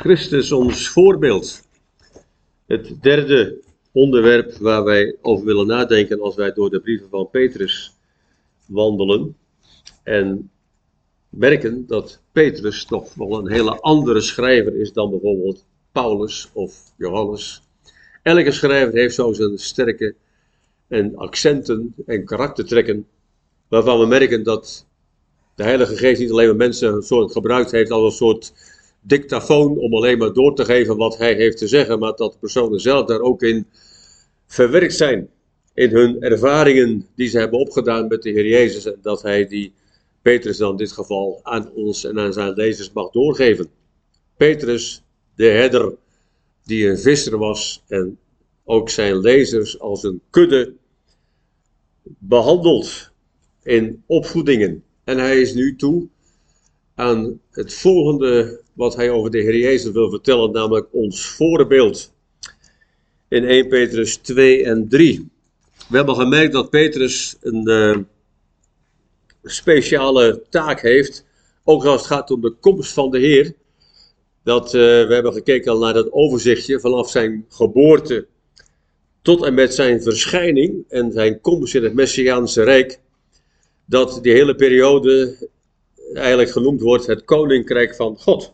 Christus ons voorbeeld. Het derde onderwerp waar wij over willen nadenken als wij door de brieven van Petrus wandelen. En merken dat Petrus toch wel een hele andere schrijver is dan bijvoorbeeld Paulus of Johannes. Elke schrijver heeft zo zijn sterke en accenten en karaktertrekken, waarvan we merken dat de Heilige Geest niet alleen maar mensen een soort gebruikt heeft als een soort dictafoon om alleen maar door te geven wat hij heeft te zeggen, maar dat de personen zelf daar ook in verwerkt zijn, in hun ervaringen die ze hebben opgedaan met de Heer Jezus, en dat hij die Petrus dan in dit geval aan ons en aan zijn lezers mag doorgeven. Petrus, de herder die een visser was en ook zijn lezers als een kudde behandelt in opvoedingen. En hij is nu toe aan het volgende wat hij over de Heer Jezus wil vertellen, namelijk ons voorbeeld. In 1 Petrus 2 en 3. We hebben gemerkt dat Petrus een speciale taak heeft, ook als het gaat om de komst van de Heer. We hebben gekeken al naar dat overzichtje vanaf zijn geboorte tot en met zijn verschijning en zijn komst in het Messiaanse Rijk. Dat die hele periode eigenlijk genoemd wordt het Koninkrijk van God.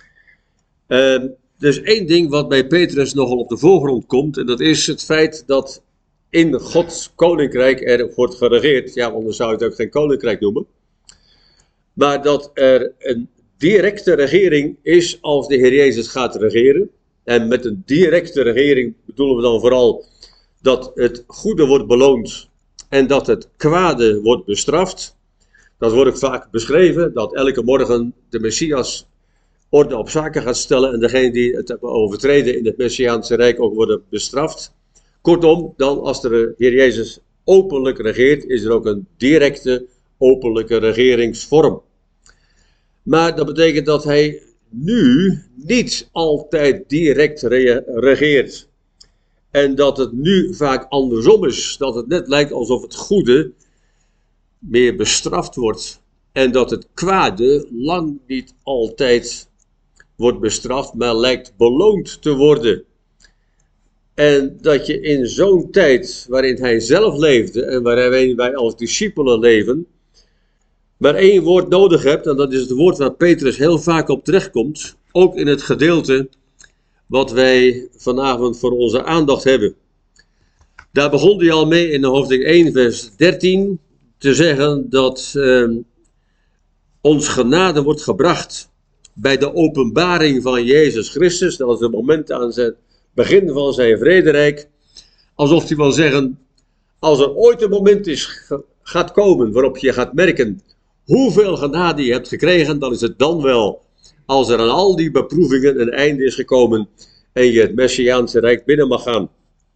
Dus één ding wat bij Petrus nogal op de voorgrond komt, en dat is het feit dat in Gods Koninkrijk er wordt geregeerd. Ja, anders zou je het ook geen Koninkrijk noemen. Maar dat er een directe regering is als de Heer Jezus gaat regeren. En met een directe regering bedoelen we dan vooral dat het goede wordt beloond en dat het kwade wordt bestraft. Dat wordt ook vaak beschreven, dat elke morgen de Messias orde op zaken gaat stellen en degenen die het hebben overtreden in het Messiaanse Rijk ook worden bestraft. Kortom, dan als de Heer Jezus openlijk regeert, is er ook een directe openlijke regeringsvorm. Maar dat betekent dat hij nu niet altijd direct regeert. En dat het nu vaak andersom is. Dat het net lijkt alsof het goede meer bestraft wordt. En dat het kwade lang niet altijd wordt bestraft, maar lijkt beloond te worden. En dat je in zo'n tijd waarin hij zelf leefde en waarin wij als discipelen leven, maar één woord nodig hebt, en dat is het woord waar Petrus heel vaak op terechtkomt, ook in het gedeelte wat wij vanavond voor onze aandacht hebben. Daar begon hij al mee in hoofdstuk 1 vers 13 te zeggen dat ons genade wordt gebracht bij de openbaring van Jezus Christus. Dat is het moment aan het begin van zijn vrederijk. Alsof hij wil zeggen, als er ooit een moment gaat komen waarop je gaat merken hoeveel genade je hebt gekregen, dan is het dan wel als er aan al die beproevingen een einde is gekomen en je het Messiaanse Rijk binnen mag gaan.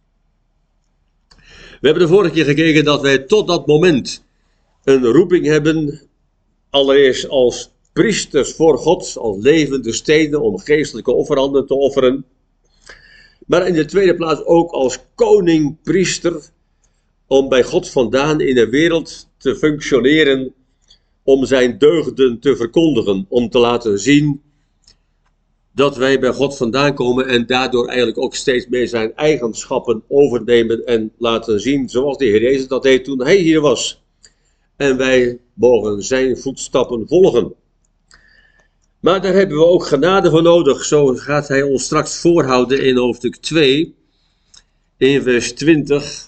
We hebben de vorige keer gekeken dat wij tot dat moment een roeping hebben, allereerst als priesters voor God, als levende stenen om geestelijke offeranden te offeren. Maar in de tweede plaats ook als koning-priester om bij God vandaan in de wereld te functioneren, om zijn deugden te verkondigen, om te laten zien dat wij bij God vandaan komen en daardoor eigenlijk ook steeds meer zijn eigenschappen overnemen en laten zien, zoals de Heer Jezus dat deed toen hij hier was. En wij mogen zijn voetstappen volgen. Maar daar hebben we ook genade voor nodig. Zo gaat hij ons straks voorhouden in hoofdstuk 2, in vers 20.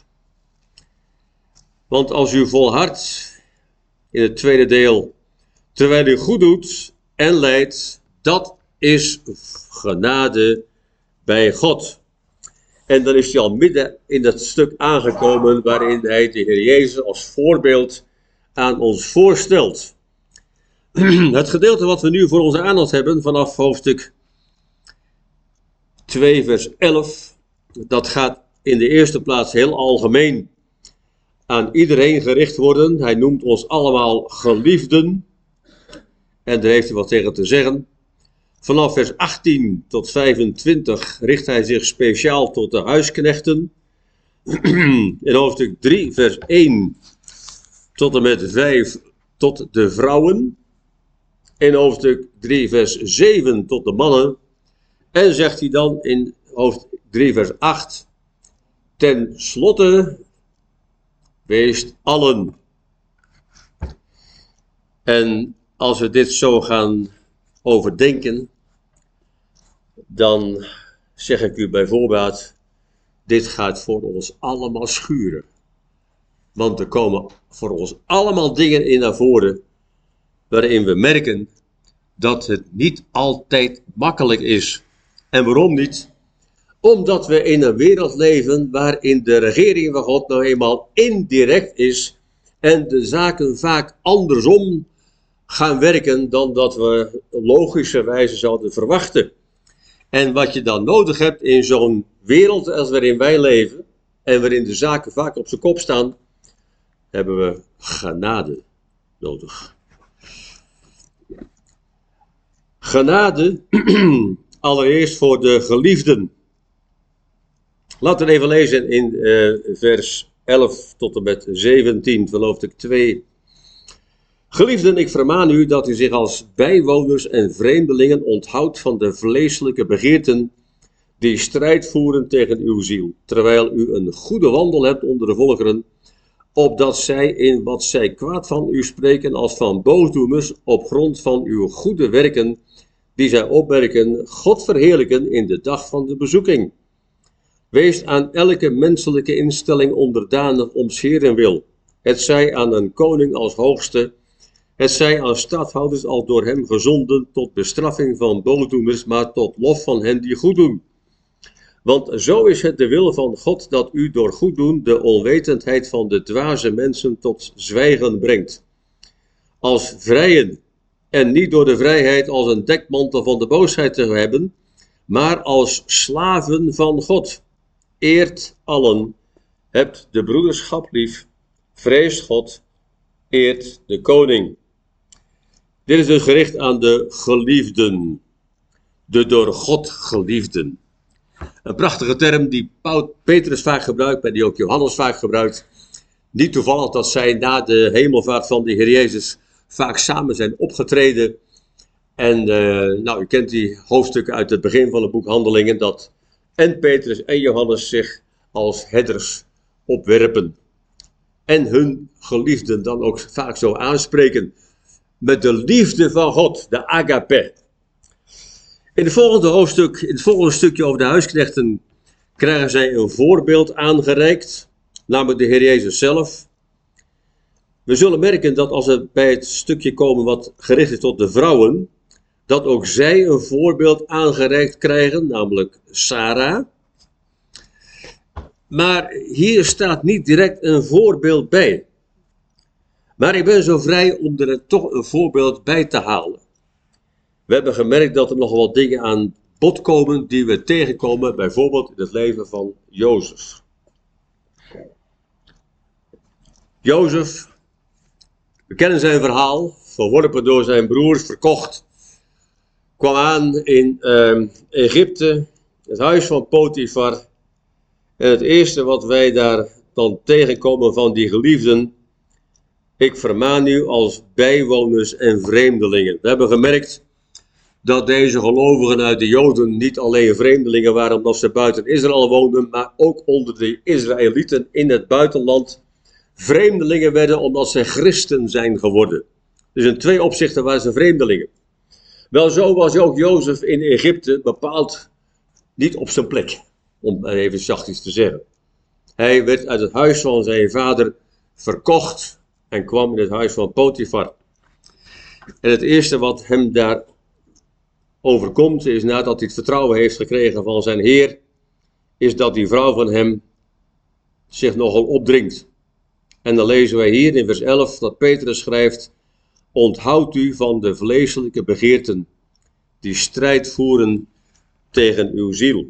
Want als u volhardt, in het tweede deel, terwijl u goed doet en lijdt, dat is genade bij God. En dan is hij al midden in dat stuk aangekomen waarin hij de Heer Jezus als voorbeeld aan ons voorstelt. Het gedeelte wat we nu voor onze aandacht hebben vanaf hoofdstuk 2 vers 11, dat gaat in de eerste plaats heel algemeen aan iedereen gericht worden. Hij noemt ons allemaal geliefden en daar heeft hij wat tegen te zeggen. Vanaf vers 18 tot 25 richt hij zich speciaal tot de huisknechten. In hoofdstuk 3 vers 1 tot en met 5 tot de vrouwen. In hoofdstuk 3 vers 7 tot de mannen. En zegt hij dan in hoofd 3 vers 8, ten slotte, weest allen. En als we dit zo gaan overdenken, dan zeg ik u bijvoorbeeld, dit gaat voor ons allemaal schuren. Want er komen voor ons allemaal dingen in naar voren, waarin we merken dat het niet altijd makkelijk is. En waarom niet? Omdat we in een wereld leven waarin de regering van God nou eenmaal indirect is en de zaken vaak andersom gaan werken dan dat we logischerwijze zouden verwachten. En wat je dan nodig hebt in zo'n wereld als waarin wij leven en waarin de zaken vaak op zijn kop staan, hebben we genade nodig. Genade, allereerst voor de geliefden. Laten we even lezen in vers 11 tot en met 17 van hoofdstuk 2. Geliefden, ik vermaan u dat u zich als bijwoners en vreemdelingen onthoudt van de vleeselijke begeerten die strijd voeren tegen uw ziel, terwijl u een goede wandel hebt onder de volkeren, opdat zij in wat zij kwaad van u spreken als van boosdoeners op grond van uw goede werken die zij opmerken, God verheerlijken in de dag van de bezoeking. Wees aan elke menselijke instelling onderdanig om 's Heeren wil, het zij aan een koning als hoogste, het zij aan stadhouders als door hem gezonden tot bestraffing van boosdoeners, maar tot lof van hen die goed doen. Want zo is het de wil van God dat u door goed doen de onwetendheid van de dwaze mensen tot zwijgen brengt. Als vrijen en niet door de vrijheid als een dekmantel van de boosheid te hebben, maar als slaven van God. Eert allen, hebt de broederschap lief, vreest God, eert de koning. Dit is dus gericht aan de geliefden, de door God geliefden. Een prachtige term die Petrus vaak gebruikt, maar die ook Johannes vaak gebruikt. Niet toevallig dat zij na de hemelvaart van de Heer Jezus vaak samen zijn opgetreden. En u kent die hoofdstukken uit het begin van het boek Handelingen, dat en Petrus en Johannes zich als herders opwerpen. En hun geliefden dan ook vaak zo aanspreken met de liefde van God, de agape. In het volgende stukje over de huisknechten krijgen zij een voorbeeld aangereikt, namelijk de Heer Jezus zelf. We zullen merken dat als we bij het stukje komen wat gericht is tot de vrouwen, dat ook zij een voorbeeld aangereikt krijgen, namelijk Sarah. Maar hier staat niet direct een voorbeeld bij. Maar ik ben zo vrij om er toch een voorbeeld bij te halen. We hebben gemerkt dat er nog wel dingen aan bod komen die we tegenkomen, bijvoorbeeld in het leven van Jozef. Jozef, we kennen zijn verhaal, verworpen door zijn broers, verkocht, kwam aan in Egypte, het huis van Potifar. En het eerste wat wij daar dan tegenkomen van die geliefden, ik vermaan u als bijwoners en vreemdelingen. We hebben gemerkt dat deze gelovigen uit de Joden niet alleen vreemdelingen waren omdat ze buiten Israël woonden, maar ook onder de Israëlieten in het buitenland vreemdelingen werden omdat ze christen zijn geworden. Dus in 2 opzichten waren ze vreemdelingen. Wel, zo was ook Jozef in Egypte bepaald niet op zijn plek, om even zachtjes te zeggen. Hij werd uit het huis van zijn vader verkocht en kwam in het huis van Potifar. En het eerste wat hem daar overkomt is, nadat hij het vertrouwen heeft gekregen van zijn Heer, is dat die vrouw van hem zich nogal opdringt. En dan lezen wij hier in vers 11 dat Petrus schrijft, onthoud u van de vleeselijke begeerten die strijd voeren tegen uw ziel.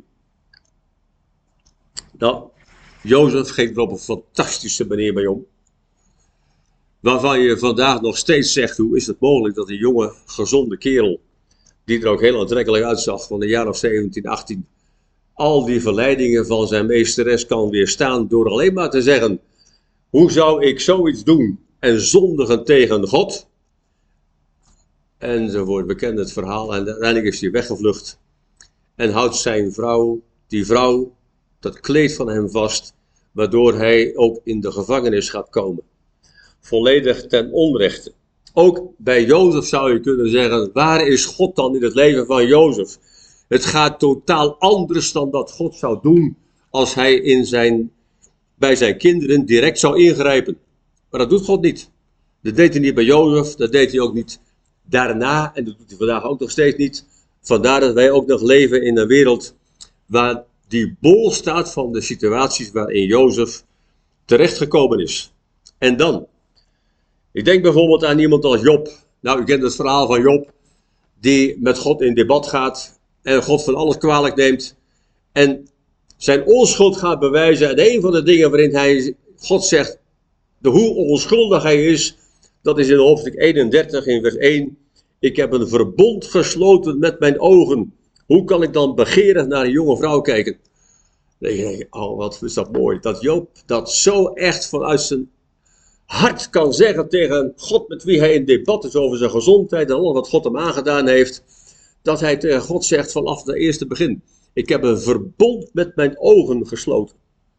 Nou, Jozef ging er op een fantastische manier mee om. Waarvan je vandaag nog steeds zegt, hoe is het mogelijk dat een jonge, gezonde kerel, die er ook heel aantrekkelijk uitzag, van een jaar of 17, 18, al die verleidingen van zijn meesteres kan weerstaan door alleen maar te zeggen, hoe zou ik zoiets doen en zondigen tegen God? Enzovoort, bekend het verhaal. En uiteindelijk is hij weggevlucht. en houdt die vrouw, dat kleed van hem vast, waardoor hij ook in de gevangenis gaat komen. Volledig ten onrechte. Ook bij Jozef zou je kunnen zeggen, waar is God dan in het leven van Jozef? Het gaat totaal anders dan dat God zou doen als hij bij zijn kinderen direct zou ingrijpen. Maar dat doet God niet. Dat deed hij niet bij Jozef, dat deed hij ook niet daarna en dat doet hij vandaag ook nog steeds niet. Vandaar dat wij ook nog leven in een wereld waar die bol staat van de situaties waarin Jozef terechtgekomen is. En dan, ik denk bijvoorbeeld aan iemand als Job. Nou, u kent het verhaal van Job, die met God in debat gaat en God van alles kwalijk neemt en zijn onschuld gaat bewijzen. En een van de dingen waarin God zegt hoe onschuldig hij is, dat is in hoofdstuk 31 in vers 1. Ik heb een verbond gesloten met mijn ogen. Hoe kan ik dan begeerig naar een jonge vrouw kijken? Dan denk je, oh wat is dat mooi. Dat Job dat zo echt vanuit zijn hart kan zeggen tegen God met wie hij in debat is over zijn gezondheid en alles wat God hem aangedaan heeft. Dat hij tegen God zegt vanaf het eerste begin. Ik heb een verbond met mijn ogen gesloten.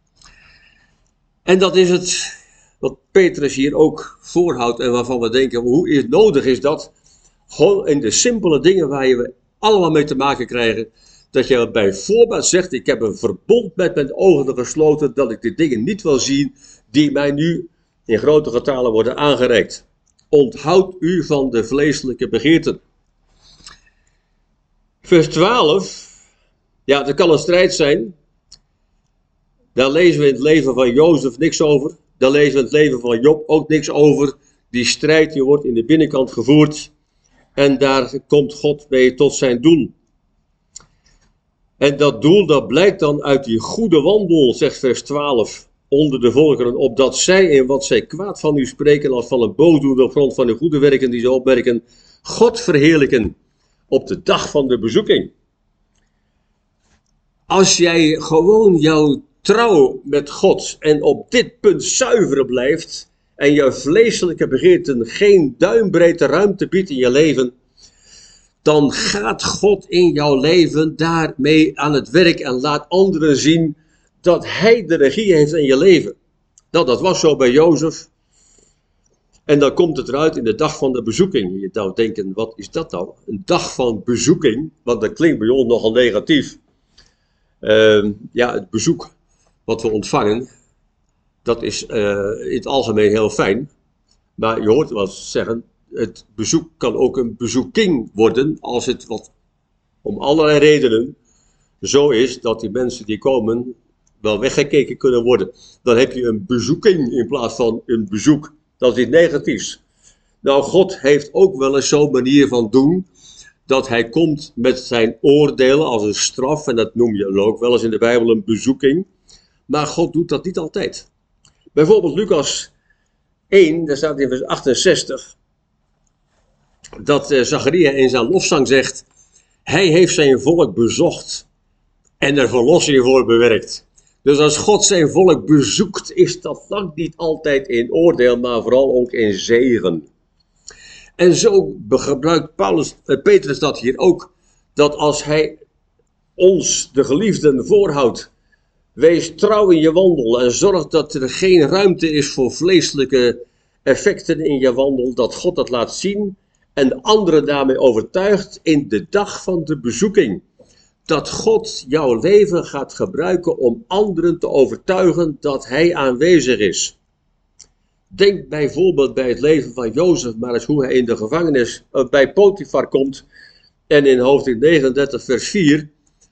En dat is het wat Petrus hier ook voorhoudt en waarvan we denken, hoe nodig is dat? Gewoon in de simpele dingen waar je allemaal mee te maken krijgen. Dat je bijvoorbeeld zegt, ik heb een verbond met mijn ogen gesloten, dat ik de dingen niet wil zien die mij nu in grote getalen worden aangereikt. Onthoud u van de vleeselijke begeerten. Vers 12. Ja, er kan een strijd zijn. Daar lezen we in het leven van Jozef niks over. Daar lezen we in het leven van Job ook niks over. Die strijd die wordt in de binnenkant gevoerd. En daar komt God mee tot zijn doel. En dat doel dat blijkt dan uit die goede wandel, zegt vers 12, onder de volkeren, opdat zij in wat zij kwaad van u spreken als van een boosdoener op grond van de goede werken die ze opmerken, God verheerlijken op de dag van de bezoeking. Als jij gewoon jouw trouw met God en op dit punt zuiver blijft en je vleeselijke begeerten geen duimbreedte ruimte biedt in je leven, dan gaat God in jouw leven daarmee aan het werk en laat anderen zien dat hij de regie heeft in je leven. Nou, dat was zo bij Jozef. En dan komt het eruit in de dag van de bezoeking. Je zou denken, wat is dat nou? Een dag van bezoeking, want dat klinkt bij ons nogal negatief. Ja, het bezoek wat we ontvangen, dat is in het algemeen heel fijn. Maar je hoort wel zeggen, het bezoek kan ook een bezoeking worden als het wat om allerlei redenen zo is dat die mensen die komen wel weggekeken kunnen worden. Dan heb je een bezoeking in plaats van een bezoek. Dat is iets negatiefs. Nou, God heeft ook wel eens zo'n manier van doen dat hij komt met zijn oordelen als een straf, en dat noem je ook wel eens in de Bijbel een bezoeking. Maar God doet dat niet altijd. Bijvoorbeeld Lucas 1, daar staat in vers 68, dat Zacharia in zijn lofzang zegt, hij heeft zijn volk bezocht en er verlossing voor bewerkt. Dus als God zijn volk bezoekt, is dat lang niet altijd in oordeel, maar vooral ook in zegen. En zo gebruikt Petrus dat hier ook, dat als hij ons, de geliefden, voorhoudt, wees trouw in je wandel en zorg dat er geen ruimte is voor vleeselijke effecten in je wandel, dat God dat laat zien en anderen daarmee overtuigt in de dag van de bezoeking. Dat God jouw leven gaat gebruiken om anderen te overtuigen dat hij aanwezig is. Denk bijvoorbeeld bij het leven van Jozef maar eens hoe hij in de gevangenis bij Potifar komt en in hoofdstuk 39 vers 4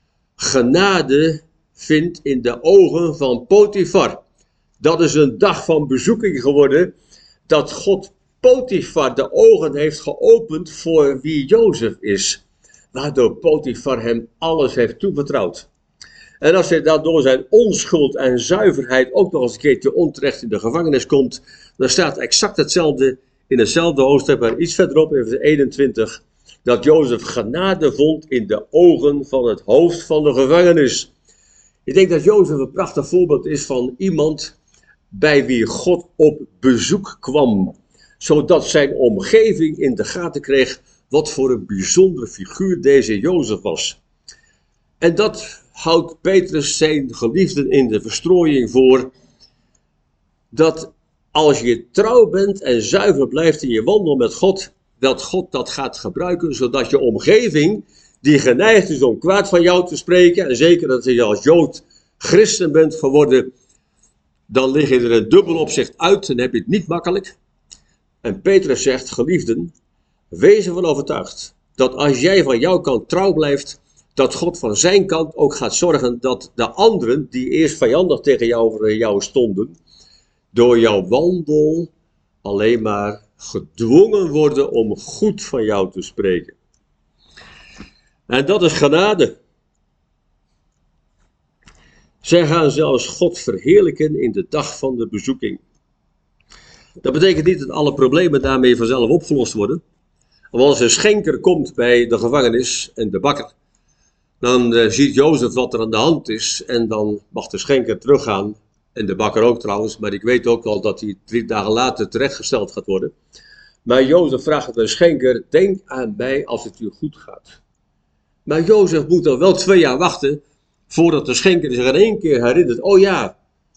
genade vindt in de ogen van Potifar. Dat is een dag van bezoeking geworden, dat God Potifar de ogen heeft geopend voor wie Jozef is, waardoor Potifar hem alles heeft toevertrouwd. En als hij dan door zijn onschuld en zuiverheid ook nog eens een keertje onterecht in de gevangenis komt, dan staat exact hetzelfde in hetzelfde hoofdstuk, maar iets verderop in vers 21, dat Jozef genade vond in de ogen van het hoofd van de gevangenis. Ik denk dat Jozef een prachtig voorbeeld is van iemand bij wie God op bezoek kwam, zodat zijn omgeving in de gaten kreeg wat voor een bijzondere figuur deze Jozef was. En dat houdt Petrus zijn geliefden in de verstrooiing voor, dat als je trouw bent en zuiver blijft in je wandel met God, dat God dat gaat gebruiken, zodat je omgeving, die geneigd is om kwaad van jou te spreken, en zeker dat je als Jood christen bent geworden, dan lig je er een dubbel opzicht uit en heb je het niet makkelijk. En Petrus zegt, geliefden, wees ervan overtuigd dat als jij van jouw kant trouw blijft, dat God van zijn kant ook gaat zorgen dat de anderen, die eerst vijandig tegen jou stonden, door jouw wandel alleen maar gedwongen worden om goed van jou te spreken. En dat is genade. Zij gaan zelfs God verheerlijken in de dag van de bezoeking. Dat betekent niet dat alle problemen daarmee vanzelf opgelost worden. Want als een schenker komt bij de gevangenis en de bakker, dan ziet Jozef wat er aan de hand is en dan mag de schenker teruggaan. En de bakker ook trouwens, maar ik weet ook al dat hij 3 dagen later terechtgesteld gaat worden. Maar Jozef vraagt aan de schenker, denk aan mij als het u goed gaat. Maar Jozef moet dan wel 2 jaar wachten voordat de schenker zich in één keer herinnert, oh ja,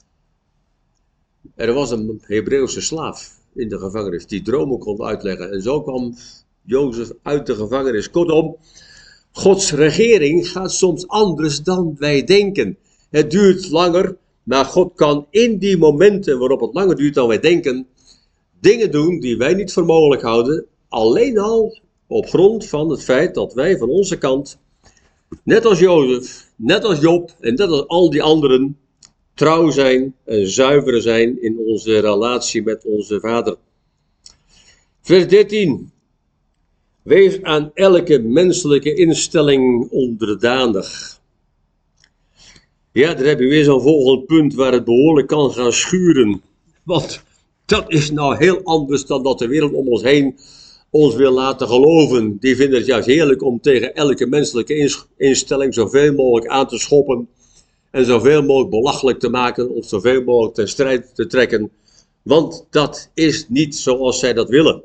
er was een Hebreeuwse slaaf in de gevangenis die dromen kon uitleggen. En zo kwam Jozef uit de gevangenis. Kortom, Gods regering gaat soms anders dan wij denken. Het duurt langer, maar God kan in die momenten waarop het langer duurt dan wij denken, dingen doen die wij niet voor mogelijk houden, alleen al op grond van het feit dat wij van onze kant, net als Jozef, net als Job en net als al die anderen, trouw zijn en zuiver zijn in onze relatie met onze Vader. Vers 13. Wees aan elke menselijke instelling onderdanig. Ja, daar heb je weer zo'n volgend punt waar het behoorlijk kan gaan schuren. Want dat is nou heel anders dan dat de wereld om ons heen ons wil laten geloven. Die vinden het juist heerlijk om tegen elke menselijke instelling zoveel mogelijk aan te schoppen. En zoveel mogelijk belachelijk te maken of zoveel mogelijk ten strijd te trekken. Want dat is niet zoals zij dat willen.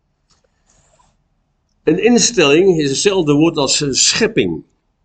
Een instelling is hetzelfde woord als een schepping.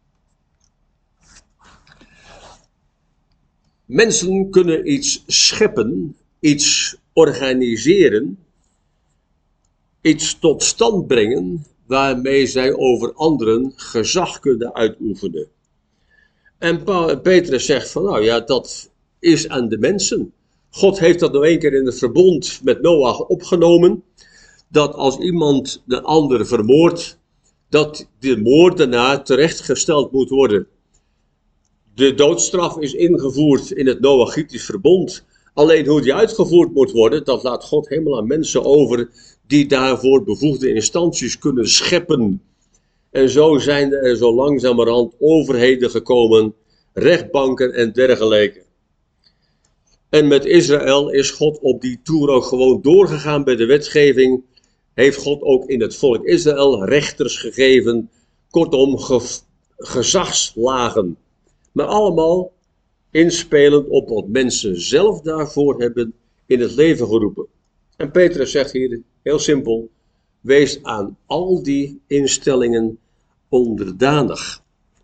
Mensen kunnen iets scheppen, iets organiseren, iets tot stand brengen, waarmee zij over anderen gezag kunnen uitoefenen. En Petrus zegt van, nou ja, dat is aan de mensen. God heeft dat nou 1 keer in het verbond met Noach opgenomen, dat als iemand de ander vermoordt, dat de moordenaar terechtgesteld moet worden. De doodstraf is ingevoerd in het Noachitisch verbond. Alleen hoe die uitgevoerd moet worden, dat laat God helemaal aan mensen over die daarvoor bevoegde instanties kunnen scheppen. En zo zijn er zo langzamerhand overheden gekomen, rechtbanken en dergelijke. En met Israël is God op die toer ook gewoon doorgegaan bij de wetgeving. Heeft God ook in het volk Israël rechters gegeven, kortom gezagslagen. Maar allemaal inspelend op wat mensen zelf daarvoor hebben in het leven geroepen. En Petrus zegt hier heel simpel, wees aan al die instellingen onderdanig.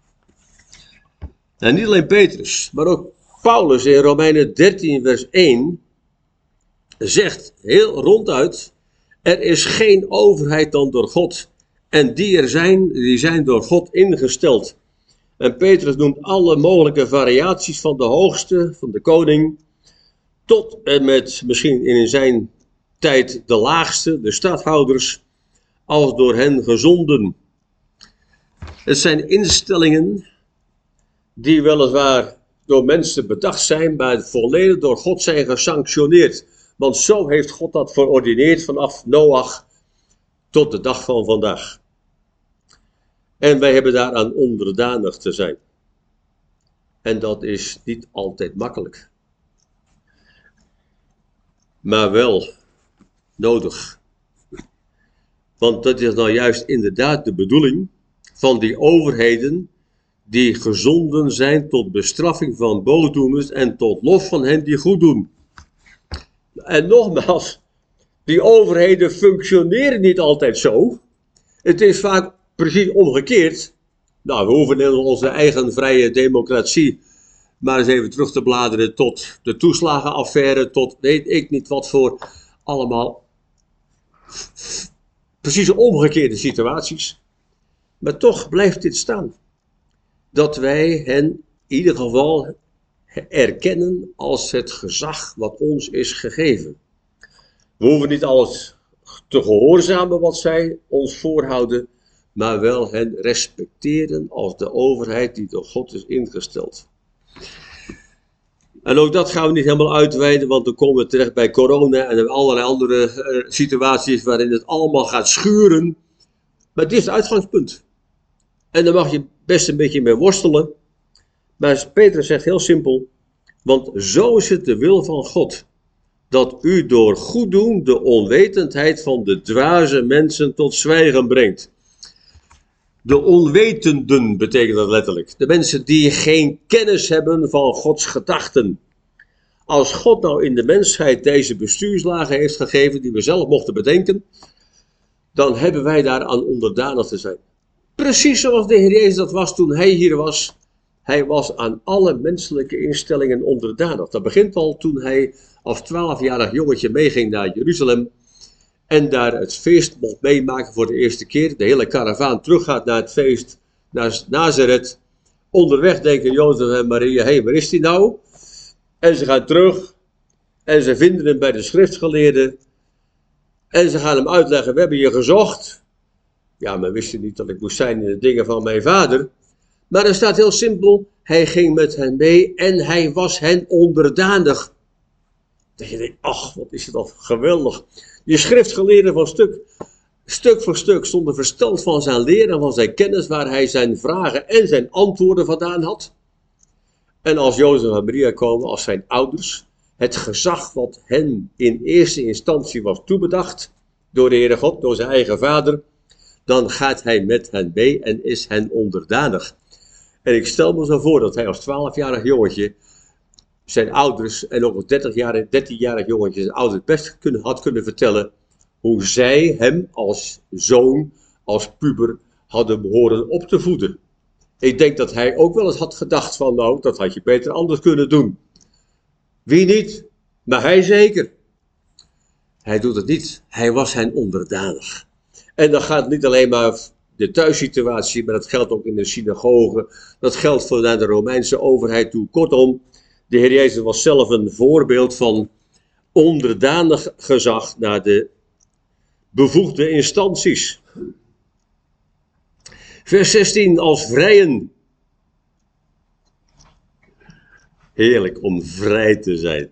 En niet alleen Petrus, maar ook Paulus in Romeinen 13 vers 1 zegt heel ronduit, er is geen overheid dan door God en die zijn door God ingesteld. En Petrus noemt alle mogelijke variaties van de hoogste, van de koning, tot en met misschien in zijn tijd de laagste, de stadhouders, als door hen gezonden. Het zijn instellingen die weliswaar door mensen bedacht zijn, maar volledig door God zijn gesanctioneerd. Want zo heeft God dat verordineerd vanaf Noach tot de dag van vandaag. En wij hebben daaraan onderdanig te zijn. En dat is niet altijd makkelijk. Maar wel nodig. Want dat is nou juist inderdaad de bedoeling van die overheden die gezonden zijn tot bestraffing van boosdoeners en tot lof van hen die goed doen. En nogmaals, die overheden functioneren niet altijd zo. Het is vaak precies omgekeerd. Nou, we hoeven in onze eigen vrije democratie maar eens even terug te bladeren tot de toeslagenaffaire, tot weet ik niet wat voor allemaal precies omgekeerde situaties. Maar toch blijft dit staan. Dat wij hen in ieder geval erkennen als het gezag wat ons is gegeven. We hoeven niet alles te gehoorzamen wat zij ons voorhouden, maar wel hen respecteren als de overheid die door God is ingesteld. En ook dat gaan we niet helemaal uitweiden, want dan komen we terecht bij corona en allerlei andere situaties waarin het allemaal gaat schuren. Maar dit is het uitgangspunt. En daar mag je best een beetje mee worstelen. Maar Petrus zegt heel simpel, want zo is het de wil van God, dat u door goed doen de onwetendheid van de dwaze mensen tot zwijgen brengt. De onwetenden betekent dat letterlijk. De mensen die geen kennis hebben van Gods gedachten. Als God nou in de mensheid deze bestuurslagen heeft gegeven, die we zelf mochten bedenken, dan hebben wij daaraan onderdanig te zijn. Precies zoals de Heer Jezus dat was toen hij hier was. Hij was aan alle menselijke instellingen onderdanig. Dat begint al toen hij als 12-jarig jongetje meeging naar Jeruzalem. En daar het feest mocht meemaken voor de eerste keer. De hele karavaan teruggaat naar het feest, naar Nazareth. Onderweg denken Jozef en Maria, hé, waar is die nou? En ze gaan terug. En ze vinden hem bij de schriftgeleerden. En ze gaan hem uitleggen, we hebben je gezocht. Ja, maar wist je niet dat ik moest zijn in de dingen van mijn vader? Maar er staat heel simpel, hij ging met hen mee en hij was hen onderdanig. Dat je denkt, ach, wat is dat geweldig. Die schriftgeleerden van stuk voor stuk stonden versteld van zijn leer en van zijn kennis, waar hij zijn vragen en zijn antwoorden vandaan had. En als Jozef en Maria komen, als zijn ouders, het gezag wat hen in eerste instantie was toebedacht, door de Heere God, door zijn eigen vader, dan gaat hij met hen mee en is hen onderdanig. En ik stel me zo voor dat hij als 12-jarig jongetje zijn ouders en ook als 13-jarig jongetje zijn ouders best had kunnen vertellen hoe zij hem als zoon, als puber hadden behoren op te voeden. Ik denk dat hij ook wel eens had gedacht van nou, dat had je beter anders kunnen doen. Wie niet? Maar hij zeker. Hij doet het niet. Hij was hen onderdanig. En dan gaat het niet alleen maar de thuissituatie, maar dat geldt ook in de synagoge. Dat geldt voor naar de Romeinse overheid toe. Kortom, de Heer Jezus was zelf een voorbeeld van onderdanig gezag naar de bevoegde instanties. Vers 16, als vrijen. Heerlijk om vrij te zijn.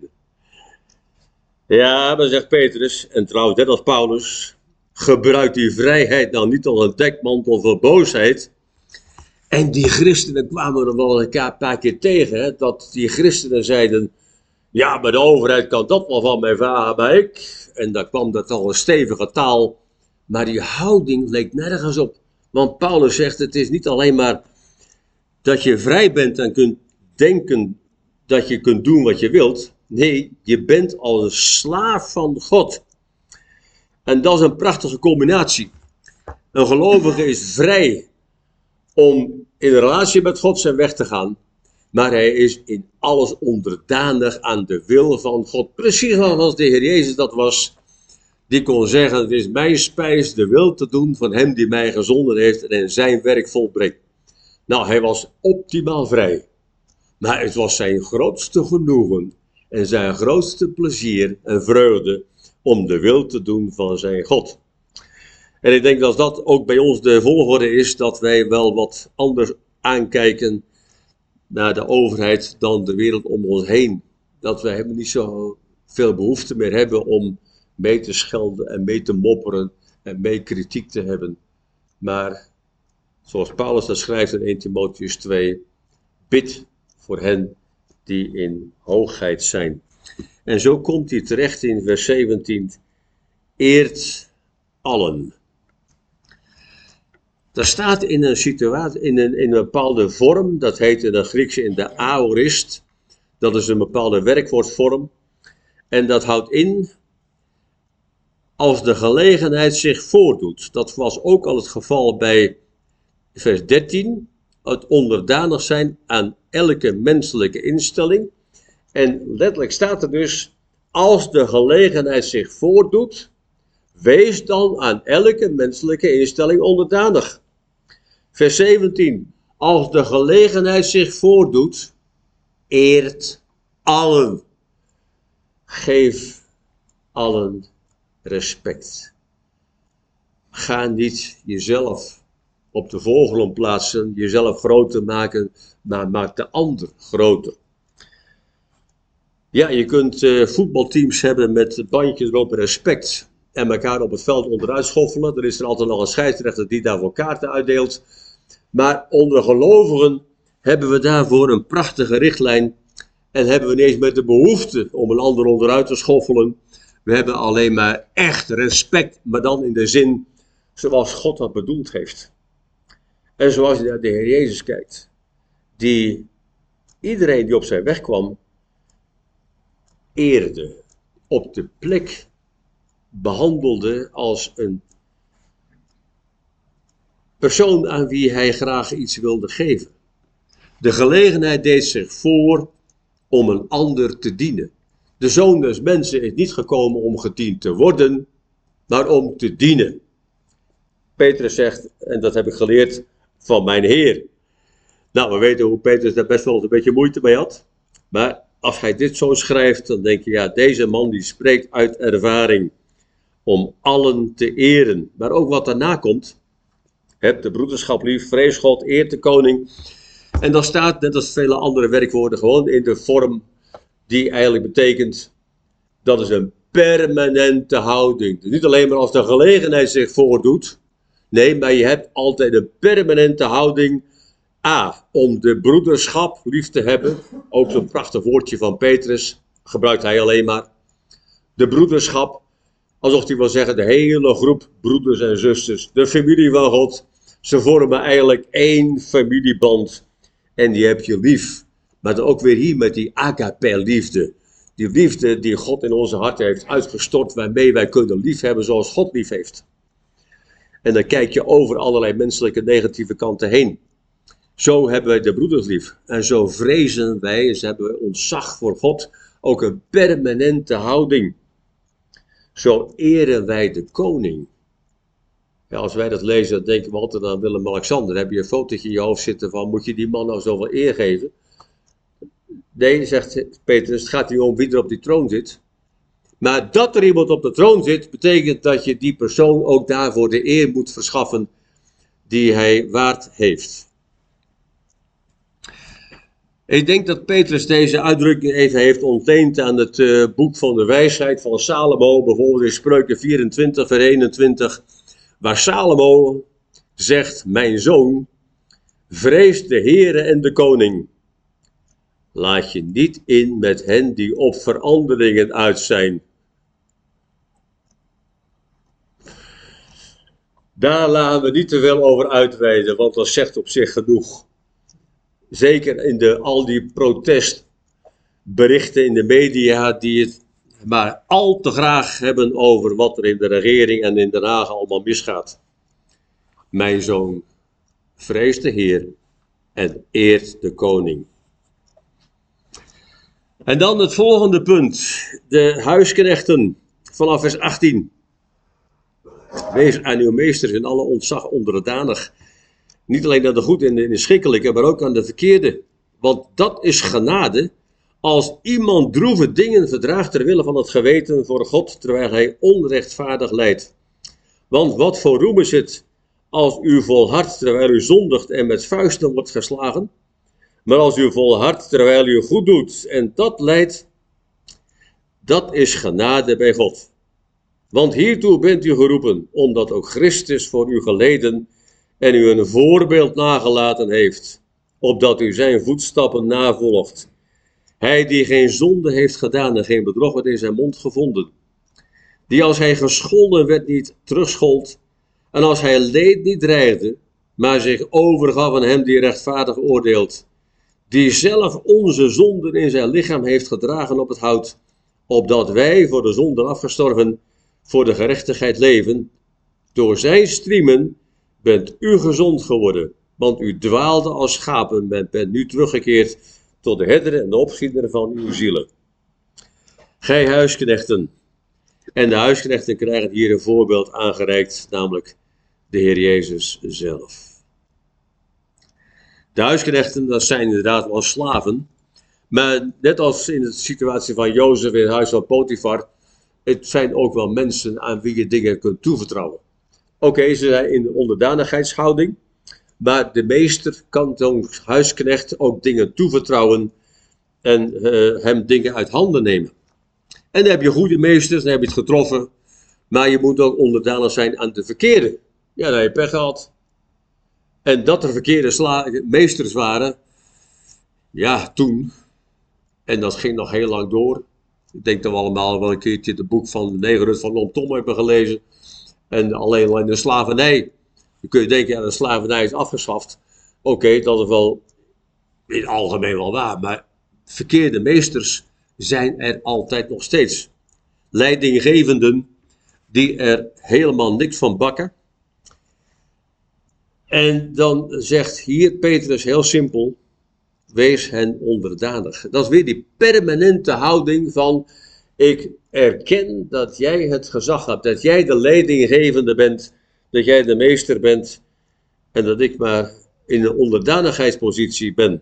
Ja, dan zegt Petrus, en trouwens net als Paulus, gebruik die vrijheid nou niet als een dekmantel voor boosheid. En die christenen kwamen er wel een paar keer tegen, hè, dat die christenen zeiden, ja, maar de overheid kan dat wel van mij vragen, maar ik. En daar kwam dat al een stevige taal, maar die houding leek nergens op. Want Paulus zegt, het is niet alleen maar dat je vrij bent en kunt denken dat je kunt doen wat je wilt. Nee, je bent al een slaaf van God. En dat is een prachtige combinatie. Een gelovige is vrij om in een relatie met God zijn weg te gaan. Maar hij is in alles onderdanig aan de wil van God. Precies zoals de Heer Jezus dat was. Die kon zeggen, het is mijn spijs de wil te doen van hem die mij gezonden heeft en zijn werk volbrengt. Nou, hij was optimaal vrij. Maar het was zijn grootste genoegen en zijn grootste plezier en vreugde om de wil te doen van zijn God. En ik denk dat dat ook bij ons de volgorde is, dat wij wel wat anders aankijken naar de overheid dan de wereld om ons heen. Dat wij helemaal niet zo veel behoefte meer hebben om mee te schelden en mee te mopperen en mee kritiek te hebben. Maar, zoals Paulus dat schrijft in 1 Timotheüs 2, bid voor hen die in hoogheid zijn. En zo komt hij terecht in vers 17, eert allen. Dat staat in een situatie, in een bepaalde vorm, dat heet in het Grieks in de aorist. Dat is een bepaalde werkwoordvorm. En dat houdt in, als de gelegenheid zich voordoet. Dat was ook al het geval bij vers 13. het onderdanig zijn aan elke menselijke instelling. En letterlijk staat er dus, als de gelegenheid zich voordoet, wees dan aan elke menselijke instelling onderdanig. Vers 17, als de gelegenheid zich voordoet, eert allen. Geef allen respect. Ga niet jezelf op de voorgrond plaatsen, jezelf groter maken, maar maak de ander groter. Ja, je kunt voetbalteams hebben met het bandje erop respect en elkaar op het veld onderuit schoffelen. Er is er altijd nog een scheidsrechter die daarvoor kaarten uitdeelt. Maar onder gelovigen hebben we daarvoor een prachtige richtlijn en hebben we niet eens met de behoefte om een ander onderuit te schoffelen. We hebben alleen maar echt respect, maar dan in de zin zoals God dat bedoeld heeft. En zoals je naar de Heer Jezus kijkt, die iedereen die op zijn weg kwam, eerde, op de plek behandelde als een persoon aan wie hij graag iets wilde geven. De gelegenheid deed zich voor om een ander te dienen. De Zoon des Mensen is niet gekomen om gediend te worden, maar om te dienen. Petrus zegt, en dat heb ik geleerd van mijn Heer. Nou, we weten hoe Petrus daar best wel een beetje moeite mee had. Maar als hij dit zo schrijft, dan denk je, ja, deze man die spreekt uit ervaring om allen te eren. Maar ook wat daarna komt, heb de broederschap lief, vrees God, eert de koning. En dan staat, net als vele andere werkwoorden, gewoon in de vorm die eigenlijk betekent, dat is een permanente houding. Dus niet alleen maar als de gelegenheid zich voordoet, nee, maar je hebt altijd een permanente houding. Om de broederschap lief te hebben. Ook zo'n prachtig woordje van Petrus gebruikt hij alleen maar. De broederschap, alsof hij wil zeggen de hele groep broeders en zusters. De familie van God. Ze vormen eigenlijk één familieband. En die heb je lief. Maar dan ook weer hier met die agape liefde. Die liefde die God in onze harten heeft uitgestort. Waarmee wij kunnen lief hebben zoals God lief heeft. En dan kijk je over allerlei menselijke negatieve kanten heen. Zo hebben wij de broeders lief. En zo vrezen wij, dus hebben we ontzag voor God, ook een permanente houding. Zo eren wij de koning. Ja, als wij dat lezen, dan denken we altijd aan Willem-Alexander. Dan heb je een fotootje in je hoofd zitten van, moet je die man nou zoveel eer geven? Nee, zegt Petrus, het gaat niet om wie er op die troon zit. Maar dat er iemand op de troon zit, betekent dat je die persoon ook daarvoor de eer moet verschaffen die hij waard heeft. Ik denk dat Petrus deze uitdrukking even heeft ontleend aan het boek van de wijsheid van Salomo, bijvoorbeeld in Spreuken 24, vers 21, waar Salomo zegt, mijn zoon, vrees de Heere en de koning. Laat je niet in met hen die op veranderingen uit zijn. Daar laten we niet te veel over uitweiden, want dat zegt op zich genoeg. Zeker in al die protestberichten in de media die het maar al te graag hebben over wat er in de regering en in Den Haag allemaal misgaat. Mijn zoon, vrees de Heer en eert de koning. En dan het volgende punt, de huisknechten vanaf vers 18. Wees aan uw meesters in alle ontzag onderdanig. Niet alleen aan de goede en de schikkelijke, maar ook aan de verkeerde. Want dat is genade als iemand droeve dingen verdraagt ter wille van het geweten voor God, terwijl hij onrechtvaardig lijdt. Want wat voor roem is het als u volhardt terwijl u zondigt en met vuisten wordt geslagen? Maar als u volhardt terwijl u goed doet en dat lijdt, dat is genade bij God. Want hiertoe bent u geroepen, omdat ook Christus voor u geleden en u een voorbeeld nagelaten heeft, opdat u zijn voetstappen navolgt. Hij die geen zonde heeft gedaan en geen bedrog werd in zijn mond gevonden. Die als hij gescholden werd niet terugschold, en als hij leed niet dreigde, maar zich overgaf aan hem die rechtvaardig oordeelt. Die zelf onze zonden in zijn lichaam heeft gedragen op het hout, opdat wij voor de zonden afgestorven, voor de gerechtigheid leven. Door zijn striemen bent u gezond geworden. want u dwaalde als schapen, bent nu teruggekeerd tot de herder en de opschieter van uw zielen. Gij huisknechten. En de huisknechten krijgen hier een voorbeeld aangereikt, namelijk de Heer Jezus zelf. De huisknechten, dat zijn inderdaad wel slaven, maar net als in de situatie van Jozef in het huis van Potifar, het zijn ook wel mensen aan wie je dingen kunt toevertrouwen. Oké, ze zijn in de onderdanigheidshouding, maar de meester kan zo'n huisknecht ook dingen toevertrouwen en hem dingen uit handen nemen. En dan heb je goede meesters, dan heb je het getroffen, maar je moet ook onderdanig zijn aan de verkeerde. Ja, dan heb je pech gehad. En dat er verkeerde meesters waren, ja, toen, en dat ging nog heel lang door. Ik denk dat we allemaal wel een keertje het boek van de negerhut van Oom Tom hebben gelezen. En alleen al in de slavernij. Dan kun je denken, ja, de slavernij is afgeschaft. Oké, dat is wel in het algemeen wel waar. Maar verkeerde meesters zijn er altijd nog steeds. Leidinggevenden die er helemaal niks van bakken. En dan zegt hier Petrus heel simpel, wees hen onderdanig. Dat is weer die permanente houding van, ik erken dat jij het gezag hebt, dat jij de leidinggevende bent, dat jij de meester bent en dat ik maar in een onderdanigheidspositie ben.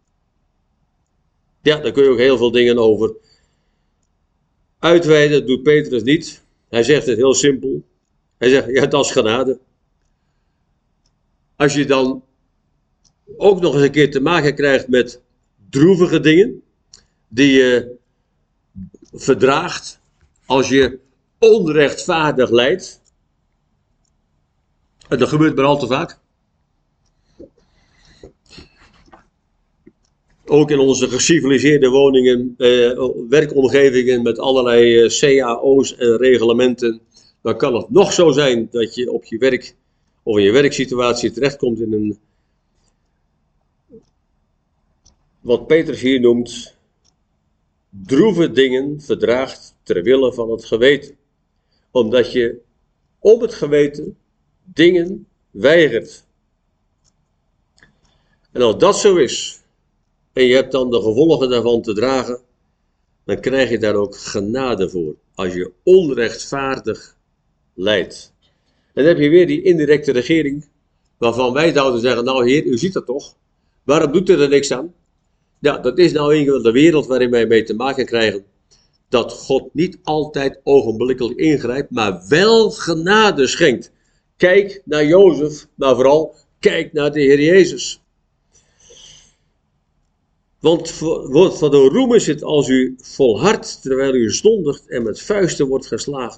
Ja, daar kun je ook heel veel dingen over uitweiden, dat doet Petrus niet. Hij zegt het heel simpel. Hij zegt, ja, dat is genade. Als je dan ook nog eens een keer te maken krijgt met droevige dingen, die je verdraagt, als je onrechtvaardig lijdt, en dat gebeurt maar al te vaak. Ook in onze geciviliseerde woningen, werkomgevingen met allerlei cao's en reglementen, dan kan het nog zo zijn dat je op je werk of in je werksituatie terechtkomt in een, wat Petrus hier noemt, droeve dingen verdraagt ter wille van het geweten. Omdat je om het geweten dingen weigert. En als dat zo is, en je hebt dan de gevolgen daarvan te dragen, dan krijg je daar ook genade voor. Als je onrechtvaardig lijdt. En dan heb je weer die indirecte regering, waarvan wij zouden zeggen, nou Heer, u ziet dat toch? Waarom doet u er niks aan? Ja, dat is nou een de wereld waarin wij mee te maken krijgen. Dat God niet altijd ogenblikkelijk ingrijpt, maar wel genade schenkt. Kijk naar Jozef, maar vooral kijk naar de Heer Jezus. Want van de roem is het als u volhardt terwijl u zondigt en met vuisten wordt geslagen.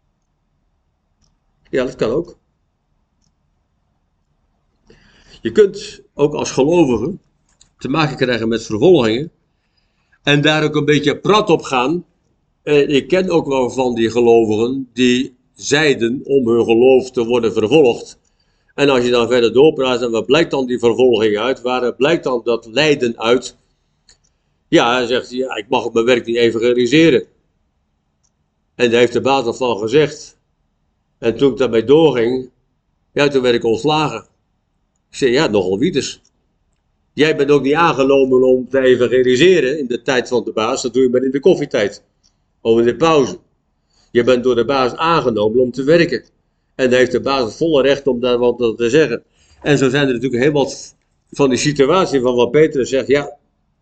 Ja, dat kan ook. Je kunt ook als gelovige te maken krijgen met vervolgingen en daar ook een beetje prat op gaan. Ik ken ook wel van die gelovigen die zeiden om hun geloof te worden vervolgd. En als je dan verder doorpraat, en wat blijkt dan die vervolging uit? Waar blijkt dan dat lijden uit? Ja, hij zegt, ja, ik mag op mijn werk niet evangeliseren. En daar heeft de baas ervan gezegd. En toen ik daarmee doorging, ja, toen werd ik ontslagen. Ik zei, ja, nogal wie dus. Jij bent ook niet aangenomen om te evangeliseren in de tijd van de baas, dat doe je maar in de koffietijd. Of in de pauze. Je bent door de baas aangenomen om te werken. En dan heeft de baas het volle recht om daar wat te zeggen. En zo zijn er natuurlijk heel wat van die situatie van wat Petrus zegt, ja,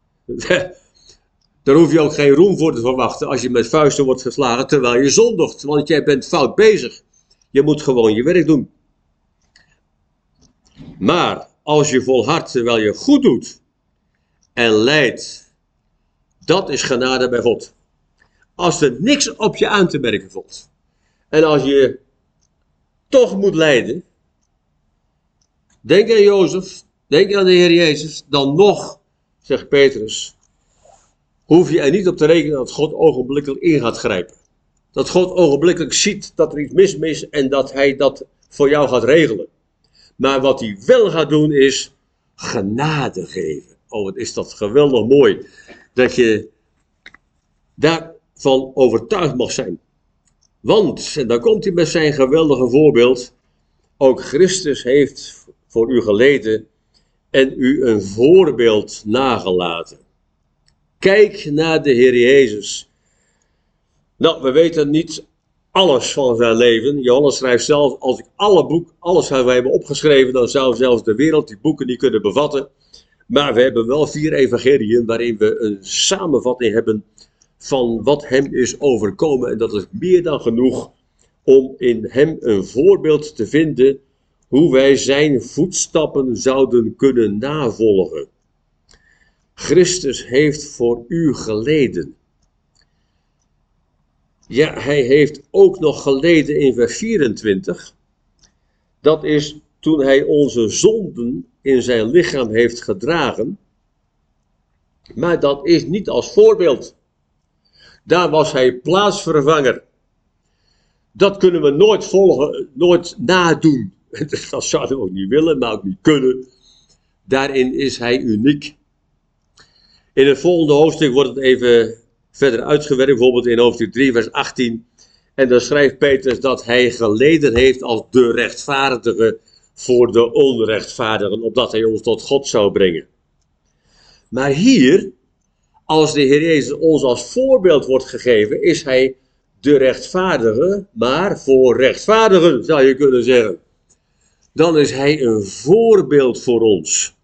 daar hoef je ook geen roem voor te verwachten als je met vuisten wordt geslagen terwijl je zondigt. Want jij bent fout bezig. Je moet gewoon je werk doen. Maar als je volhardt terwijl je goed doet en lijdt, dat is genade bij God. Als er niks op je aan te merken valt en als je toch moet lijden, denk aan Jozef, denk aan de Heer Jezus, dan nog, zegt Petrus, hoef je er niet op te rekenen dat God ogenblikkelijk in gaat grijpen. Dat God ogenblikkelijk ziet dat er iets mis is en dat hij dat voor jou gaat regelen. Maar wat hij wel gaat doen is genade geven. Oh, wat is dat geweldig mooi. Dat je daarvan overtuigd mag zijn. Want, en dan komt hij met zijn geweldige voorbeeld, ook Christus heeft voor u geleden en u een voorbeeld nagelaten. Kijk naar de Heer Jezus. Nou, we weten niet alles van zijn leven. Johannes schrijft zelf, als ik alles wat wij hebben opgeschreven, dan zou zelfs de wereld die boeken niet kunnen bevatten. Maar we hebben wel 4 evangeliën waarin we een samenvatting hebben van wat hem is overkomen. En dat is meer dan genoeg om in hem een voorbeeld te vinden hoe wij zijn voetstappen zouden kunnen navolgen. Christus heeft voor u geleden. Ja, hij heeft ook nog geleden in vers 24. Dat is toen hij onze zonden in zijn lichaam heeft gedragen. Maar dat is niet als voorbeeld. Daar was hij plaatsvervanger. Dat kunnen we nooit volgen, nooit nadoen. Dat zouden we ook niet willen, maar ook niet kunnen. Daarin is hij uniek. In het volgende hoofdstuk wordt het even verder uitgewerkt, bijvoorbeeld in hoofdstuk 3, vers 18. En dan schrijft Petrus dat hij geleden heeft als de rechtvaardige voor de onrechtvaardigen, opdat hij ons tot God zou brengen. Maar hier, als de Heer Jezus ons als voorbeeld wordt gegeven, is hij de rechtvaardige, maar voor rechtvaardigen zou je kunnen zeggen. Dan is hij een voorbeeld voor ons.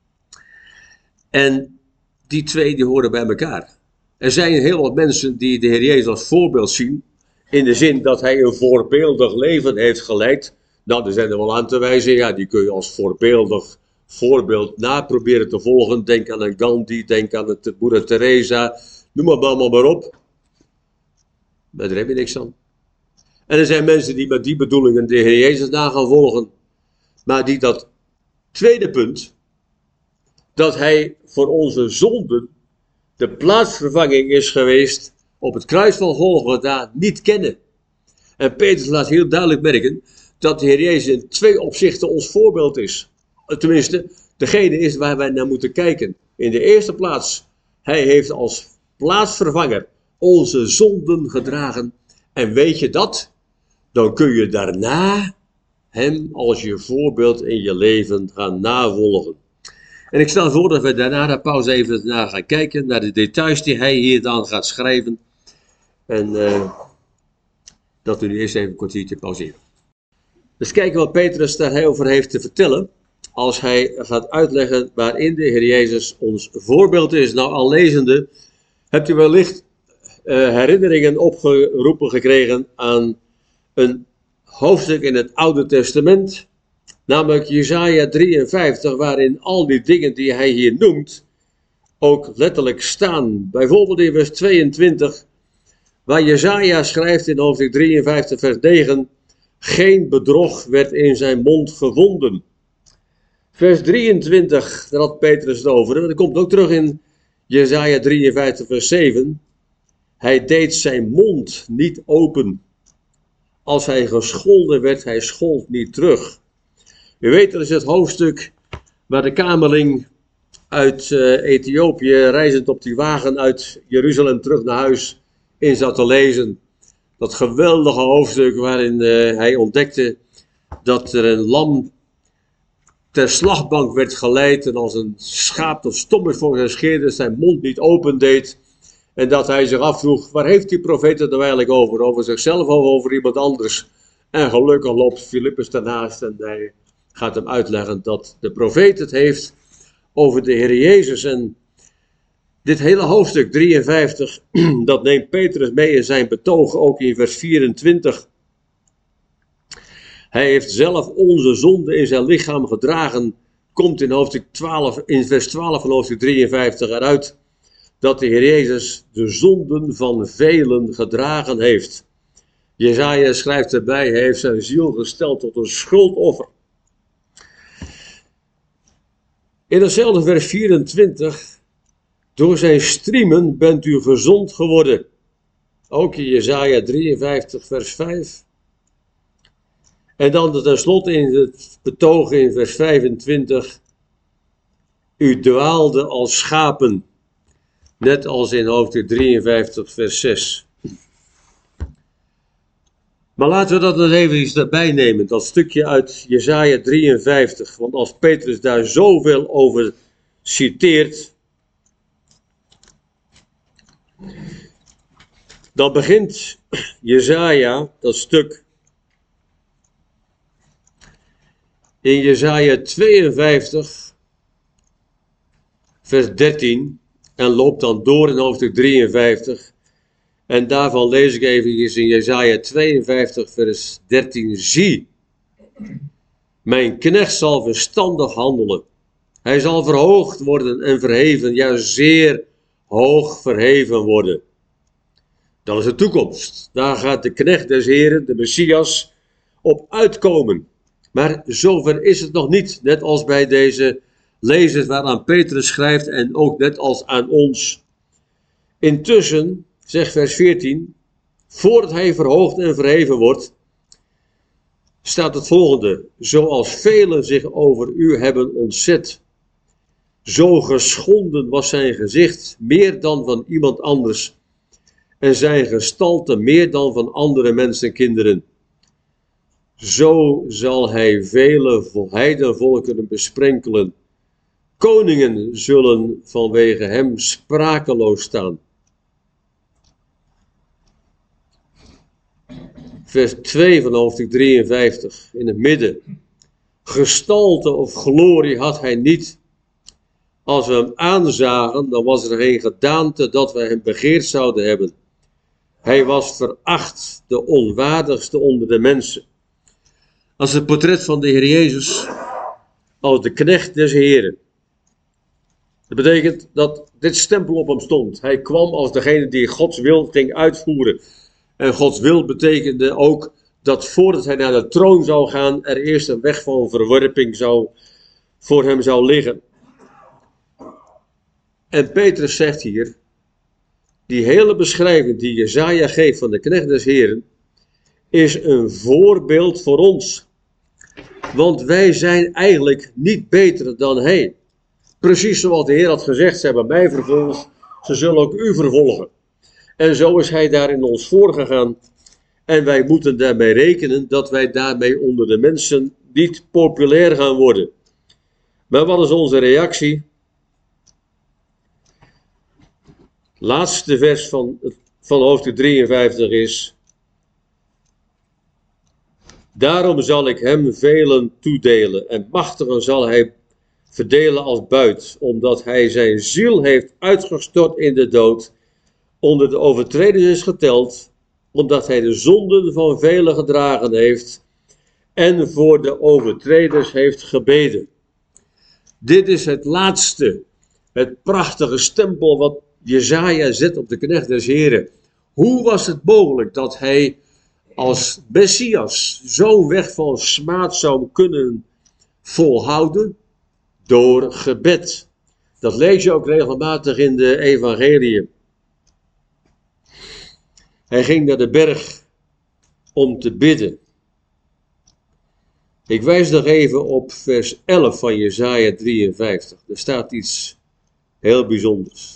En die twee die horen bij elkaar. Er zijn heel wat mensen die de Heer Jezus als voorbeeld zien, in de zin dat hij een voorbeeldig leven heeft geleid. Nou, er zijn er wel aan te wijzen, ja, die kun je als voorbeeldig voorbeeld na proberen te volgen. Denk aan een Gandhi, denk aan een moeder Teresa, noem maar allemaal maar op. Maar daar heb je niks aan. En er zijn mensen die met die bedoelingen de Heer Jezus na gaan volgen. Maar die dat tweede punt, dat hij voor onze zonden de plaatsvervanging is geweest op het kruis van Golgotha, niet kennen. En Petrus laat heel duidelijk merken dat de Heer Jezus in 2 opzichten ons voorbeeld is. Tenminste, degene is waar wij naar moeten kijken. In de eerste plaats, hij heeft als plaatsvervanger onze zonden gedragen. En weet je dat, dan kun je daarna hem als je voorbeeld in je leven gaan navolgen. En ik stel voor dat we daarna de pauze even naar gaan kijken, naar de details die hij hier dan gaat schrijven. En dat we nu eerst even een kwartiertje pauzeren. Dus kijken wat Petrus daarover heeft te vertellen, als hij gaat uitleggen waarin de Heer Jezus ons voorbeeld is. Nou, al lezende hebt u wellicht herinneringen opgeroepen gekregen aan een hoofdstuk in het Oude Testament, namelijk Jesaja 53, waarin al die dingen die hij hier noemt ook letterlijk staan. Bijvoorbeeld in vers 22, waar Jesaja schrijft in hoofdstuk 53, vers 9, geen bedrog werd in zijn mond gevonden. Vers 23, daar had Petrus het over, en dat komt ook terug in Jesaja 53, vers 7. Hij deed zijn mond niet open. Als hij gescholden werd, hij schold niet terug. U weet, dat is het hoofdstuk waar de kamerling uit Ethiopië, reizend op die wagen uit Jeruzalem terug naar huis, in zat te lezen. Dat geweldige hoofdstuk waarin hij ontdekte dat er een lam ter slagbank werd geleid en als een schaap dat stom is voor zijn scheerder zijn mond niet opendeed. En dat hij zich afvroeg, waar heeft die profeet het nou eigenlijk over? Over zichzelf of over iemand anders? En gelukkig loopt Filippus daarnaast en hij gaat hem uitleggen dat de profeet het heeft over de Heer Jezus. En dit hele hoofdstuk 53, dat neemt Petrus mee in zijn betoog, ook in vers 24. Hij heeft zelf onze zonde in zijn lichaam gedragen, komt in hoofdstuk 12, in vers 12 van hoofdstuk 53 eruit, dat de Heer Jezus de zonden van velen gedragen heeft. Jesaja schrijft erbij, hij heeft zijn ziel gesteld tot een schuldoffer. In hetzelfde vers 24, door zijn striemen bent u gezond geworden. Ook in Jesaja 53 vers 5. En dan tenslotte in het betoog in vers 25. U dwaalde als schapen, net als in hoofdstuk 53 vers 6. Maar laten we dat eens even erbij nemen, dat stukje uit Jesaja 53. Want als Petrus daar zoveel over citeert, dan begint Jesaja, dat stuk, in Jesaja 52, vers 13, en loopt dan door in hoofdstuk 53. En daarvan lees ik even in Jesaja 52, vers 13. Zie, mijn knecht zal verstandig handelen. Hij zal verhoogd worden en verheven, ja zeer hoog verheven worden. Dat is de toekomst. Daar gaat de knecht des Heren, de Messias, op uitkomen. Maar zover is het nog niet, net als bij deze lezers waaraan Petrus schrijft en ook net als aan ons. Intussen, zegt vers 14, voordat hij verhoogd en verheven wordt, staat het volgende: zoals velen zich over u hebben ontzet, zo geschonden was zijn gezicht meer dan van iemand anders, en zijn gestalte meer dan van andere mensenkinderen. Zo zal hij vele heidenvolkeren besprenkelen. Koningen zullen vanwege hem sprakeloos staan. Vers 2 van hoofdstuk 53, in het midden. Gestalte of glorie had hij niet. Als we hem aanzagen, dan was er geen gedaante dat we hem begeerd zouden hebben. Hij was veracht, de onwaardigste onder de mensen. Als het portret van de Heer Jezus als de knecht des Heren. Dat betekent dat dit stempel op hem stond. Hij kwam als degene die Gods wil ging uitvoeren. En Gods wil betekende ook dat voordat hij naar de troon zou gaan, er eerst een weg van verwerping voor hem zou liggen. En Petrus zegt hier, die hele beschrijving die Jesaja geeft van de knecht des Heren, is een voorbeeld voor ons. Want wij zijn eigenlijk niet beter dan hij. Precies zoals de Heer had gezegd, ze hebben mij vervolgd, ze zullen ook u vervolgen. En zo is hij daar in ons voorgegaan. En wij moeten daarmee rekenen dat wij daarmee onder de mensen niet populair gaan worden. Maar wat is onze reactie? Laatste vers van hoofdstuk 53 is: daarom zal ik hem velen toedelen en machtigen zal hij verdelen als buit, omdat hij zijn ziel heeft uitgestort in de dood, onder de overtreders is geteld, omdat hij de zonden van velen gedragen heeft en voor de overtreders heeft gebeden. Dit is het laatste, het prachtige stempel wat Jesaja zet op de knecht des Heren. Hoe was het mogelijk dat hij als Messias zo'n weg van smaad zou kunnen volhouden? Door gebed. Dat lees je ook regelmatig in de evangeliën. Hij ging naar de berg om te bidden. Ik wijs nog even op vers 11 van Jesaja 53. Er staat iets heel bijzonders.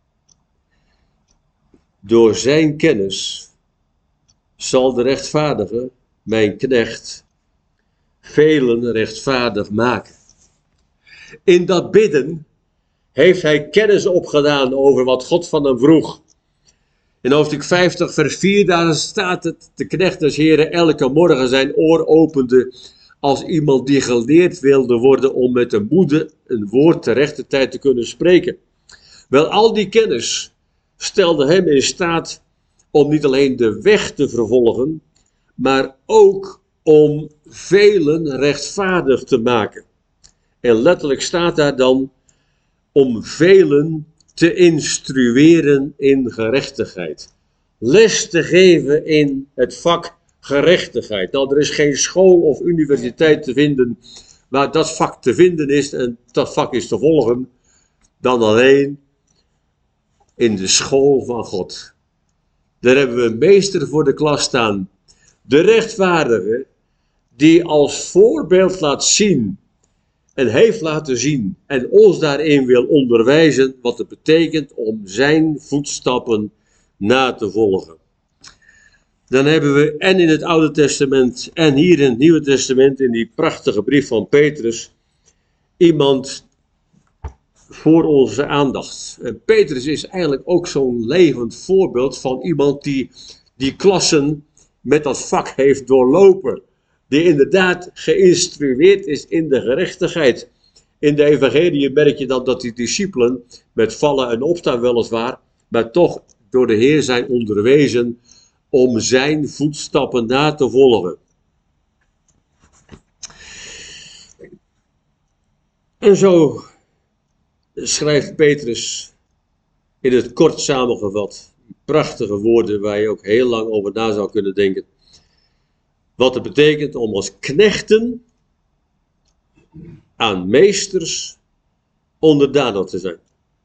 Door zijn kennis zal de rechtvaardige, mijn knecht, velen rechtvaardig maken. In dat bidden heeft hij kennis opgedaan over wat God van hem vroeg. In hoofdstuk 50 vers 4 daar staat het, de knecht des Heren elke morgen zijn oor opende als iemand die geleerd wilde worden om met de moede een woord te rechte tijd te kunnen spreken. Wel, al die kennis stelde hem in staat om niet alleen de weg te vervolgen, maar ook om velen rechtvaardig te maken. En letterlijk staat daar dan om velen te instrueren in gerechtigheid. Les te geven in het vak gerechtigheid. Nou, er is geen school of universiteit te vinden waar dat vak te vinden is en dat vak is te volgen, dan alleen in de school van God. Daar hebben we een meester voor de klas staan. De rechtvaardige, die als voorbeeld laat zien en heeft laten zien en ons daarin wil onderwijzen wat het betekent om zijn voetstappen na te volgen. dan hebben we en in het Oude Testament en hier in het Nieuwe Testament, in die prachtige brief van Petrus, iemand voor onze aandacht. En Petrus is eigenlijk ook zo'n levend voorbeeld van iemand die klassen met dat vak heeft doorlopen. Die inderdaad geïnstrueerd is in de gerechtigheid. In de evangelie merk je dan dat die discipelen met vallen en opstaan weliswaar, maar toch door de Heer zijn onderwezen om zijn voetstappen na te volgen. En zo schrijft Petrus in het kort samengevat prachtige woorden waar je ook heel lang over na zou kunnen denken. Wat het betekent om als knechten aan meesters onderdanig te zijn.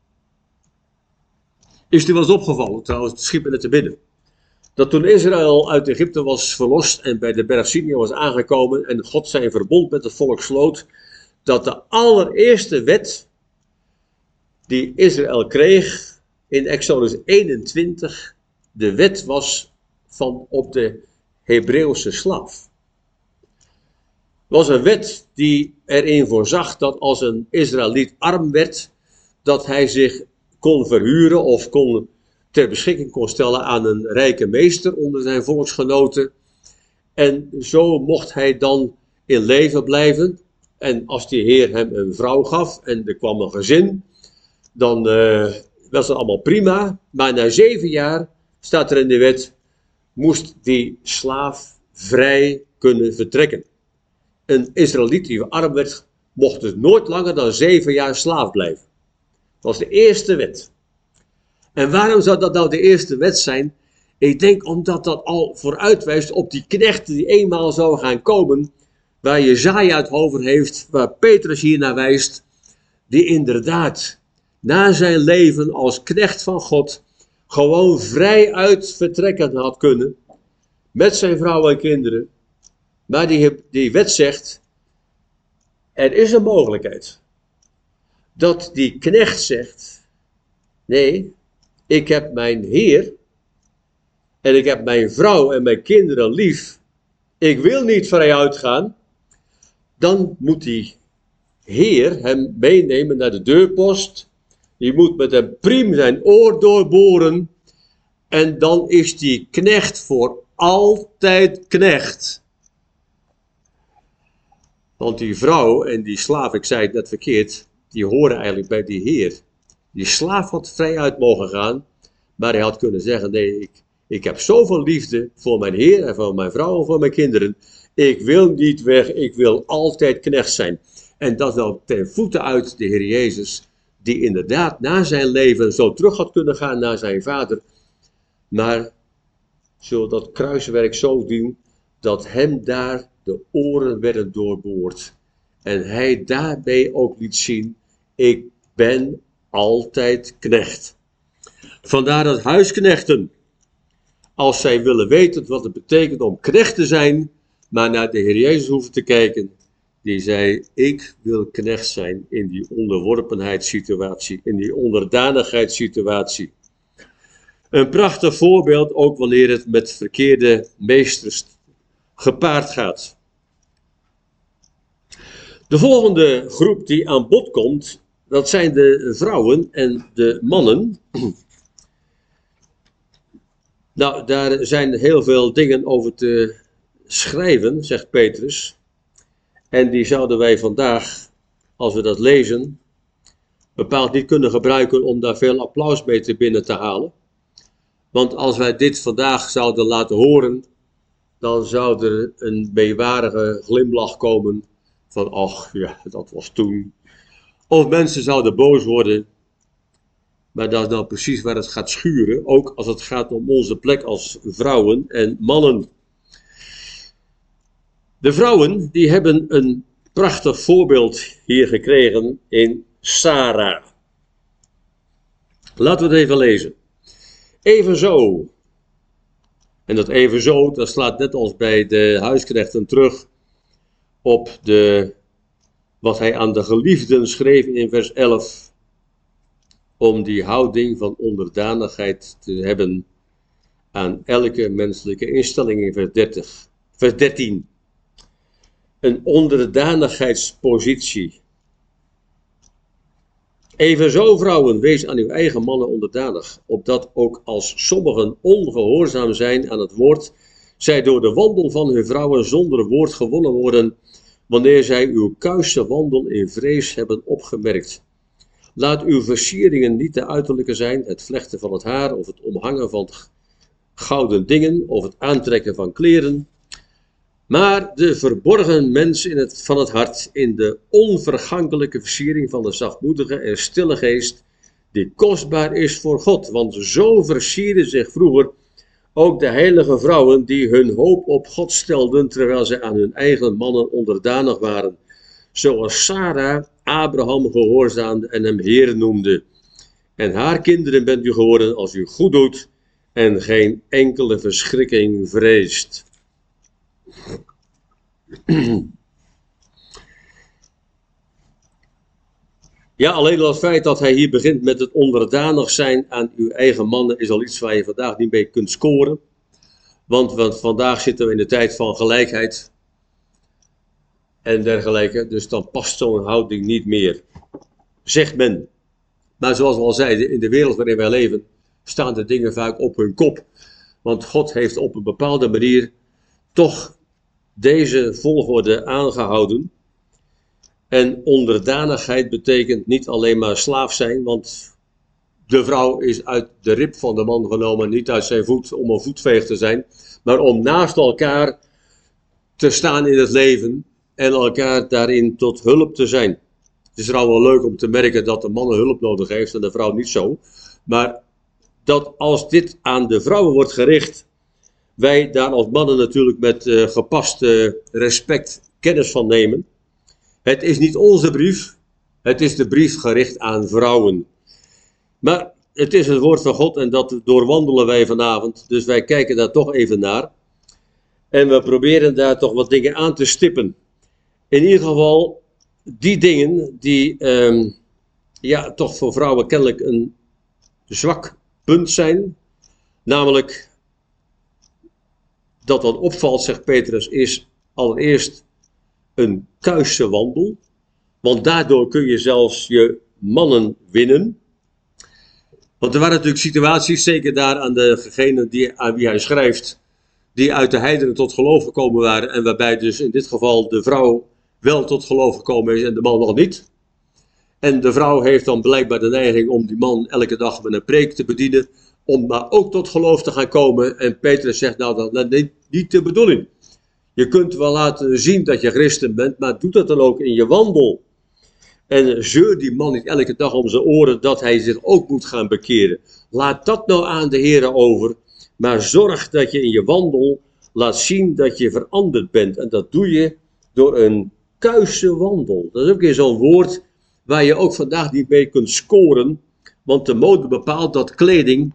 Is het u wel eens opgevallen, trouwens, het schiet me net te binnen, dat toen Israël uit Egypte was verlost en bij de berg Sinai was aangekomen en God zijn verbond met het volk sloot, dat de allereerste wet die Israël kreeg in Exodus 21 de wet was van op de Hebreeuwse slaaf. Het was een wet die erin voorzag dat als een Israëliet arm werd, dat hij zich kon verhuren of ter beschikking kon stellen aan een rijke meester onder zijn volksgenoten. En zo mocht hij dan in leven blijven. En als die Heer hem een vrouw gaf en er kwam een gezin, dan was het allemaal prima. Maar na 7 jaar, staat er in de wet, moest die slaaf vrij kunnen vertrekken. Een Israëliet die arm werd, mocht dus nooit langer dan 7 jaar slaaf blijven. Dat was de eerste wet. En waarom zou dat nou de eerste wet zijn? Ik denk omdat dat al vooruitwijst op die knechten die eenmaal zou gaan komen, waar Jesaja het over heeft, waar Petrus hier naar wijst, die inderdaad na zijn leven als knecht van God gewoon vrij uit vertrekken had kunnen, met zijn vrouw en kinderen. Maar die wet zegt, er is een mogelijkheid dat die knecht zegt, nee, ik heb mijn Heer en ik heb mijn vrouw en mijn kinderen lief, ik wil niet vrij uitgaan. Dan moet die Heer hem meenemen naar de deurpost. Die moet met een priem zijn oor doorboren. En dan is die knecht voor altijd knecht. Want die vrouw en die slaaf, ik zei het net verkeerd, die horen eigenlijk bij die Heer. Die slaaf had vrij uit mogen gaan, maar hij had kunnen zeggen, nee, ik heb zoveel liefde voor mijn Heer en voor mijn vrouw en voor mijn kinderen. Ik wil niet weg, ik wil altijd knecht zijn. En dat wel ten voeten uit de Heer Jezus, die inderdaad na zijn leven zo terug had kunnen gaan naar zijn vader. Maar zult dat kruiswerk zo doen, dat hem daar de oren werden doorboord. En hij daarbij ook liet zien, ik ben altijd knecht. Vandaar dat huisknechten, als zij willen weten wat het betekent om knecht te zijn, maar naar de Heer Jezus hoeven te kijken, die zei, ik wil knecht zijn in die onderworpenheidssituatie, in die onderdanigheidssituatie. Een prachtig voorbeeld, ook wanneer het met verkeerde meesters gepaard gaat. De volgende groep die aan bod komt, dat zijn de vrouwen en de mannen. Nou, daar zijn heel veel dingen over te schrijven, zegt Petrus. En die zouden wij vandaag, als we dat lezen, bepaald niet kunnen gebruiken om daar veel applaus mee te binnen te halen. Want als wij dit vandaag zouden laten horen, dan zou er een meewarige glimlach komen van, ach ja, dat was toen. Of mensen zouden boos worden. Maar dat is nou precies waar het gaat schuren, ook als het gaat om onze plek als vrouwen en mannen. De vrouwen, die hebben een prachtig voorbeeld hier gekregen in Sarah. Laten we het even lezen. Evenzo, en dat evenzo, dat slaat net als bij de huisknechten terug op wat hij aan de geliefden schreef in vers 11. Om die houding van onderdanigheid te hebben aan elke menselijke instelling in vers 13. Een onderdanigheidspositie. Evenzo, vrouwen, wees aan uw eigen mannen onderdanig, opdat ook als sommigen ongehoorzaam zijn aan het woord, zij door de wandel van hun vrouwen zonder woord gewonnen worden, wanneer zij uw kuise wandel in vrees hebben opgemerkt. Laat uw versieringen niet de uiterlijke zijn, het vlechten van het haar, of het omhangen van gouden dingen, of het aantrekken van kleren, maar de verborgen mens van het hart, in de onvergankelijke versiering van de zachtmoedige en stille geest, die kostbaar is voor God. Want zo versierden zich vroeger ook de heilige vrouwen die hun hoop op God stelden, terwijl zij aan hun eigen mannen onderdanig waren. Zoals Sarah Abraham gehoorzaamde en hem Heer noemde. En haar kinderen bent u geworden als u goed doet en geen enkele verschrikking vreest. Ja, alleen al het feit dat hij hier begint met het onderdanig zijn aan uw eigen mannen is al iets waar je vandaag niet mee kunt scoren. Want vandaag zitten we in de tijd van gelijkheid en dergelijke, dus dan past zo'n houding niet meer, zegt men. Maar zoals we al zeiden, in de wereld waarin wij leven staan de dingen vaak op hun kop. Want God heeft op een bepaalde manier toch deze volgorde aangehouden. En onderdanigheid betekent niet alleen maar slaaf zijn, want de vrouw is uit de rib van de man genomen, niet uit zijn voet om een voetveeg te zijn, maar om naast elkaar te staan in het leven en elkaar daarin tot hulp te zijn. Het is trouwens wel leuk om te merken dat de man hulp nodig heeft en de vrouw niet zo, maar dat als dit aan de vrouwen wordt gericht, wij daar als mannen natuurlijk met gepaste respect kennis van nemen. Het is niet onze brief, het is de brief gericht aan vrouwen. Maar het is het woord van God en dat doorwandelen wij vanavond, dus wij kijken daar toch even naar. En we proberen daar toch wat dingen aan te stippen. In ieder geval die dingen die toch voor vrouwen kennelijk een zwak punt zijn. Namelijk, dat wat opvalt, zegt Petrus, is allereerst een kuise wandel. Want daardoor kun je zelfs je mannen winnen. Want er waren natuurlijk situaties, zeker daar aan degene aan wie hij schrijft, die uit de heidenen tot geloof gekomen waren. En waarbij dus in dit geval de vrouw wel tot geloof gekomen is en de man nog niet. En de vrouw heeft dan blijkbaar de neiging om die man elke dag met een preek te bedienen, om maar ook tot geloof te gaan komen. En Petrus zegt, nou, dat is niet de bedoeling. Je kunt wel laten zien dat je christen bent, maar doe dat dan ook in je wandel. En zeur die man niet elke dag om zijn oren dat hij zich ook moet gaan bekeren. Laat dat nou aan de Heere over, maar zorg dat je in je wandel laat zien dat je veranderd bent. En dat doe je door een kuise wandel. Dat is ook weer zo'n woord waar je ook vandaag niet mee kunt scoren, want de mode bepaalt dat kleding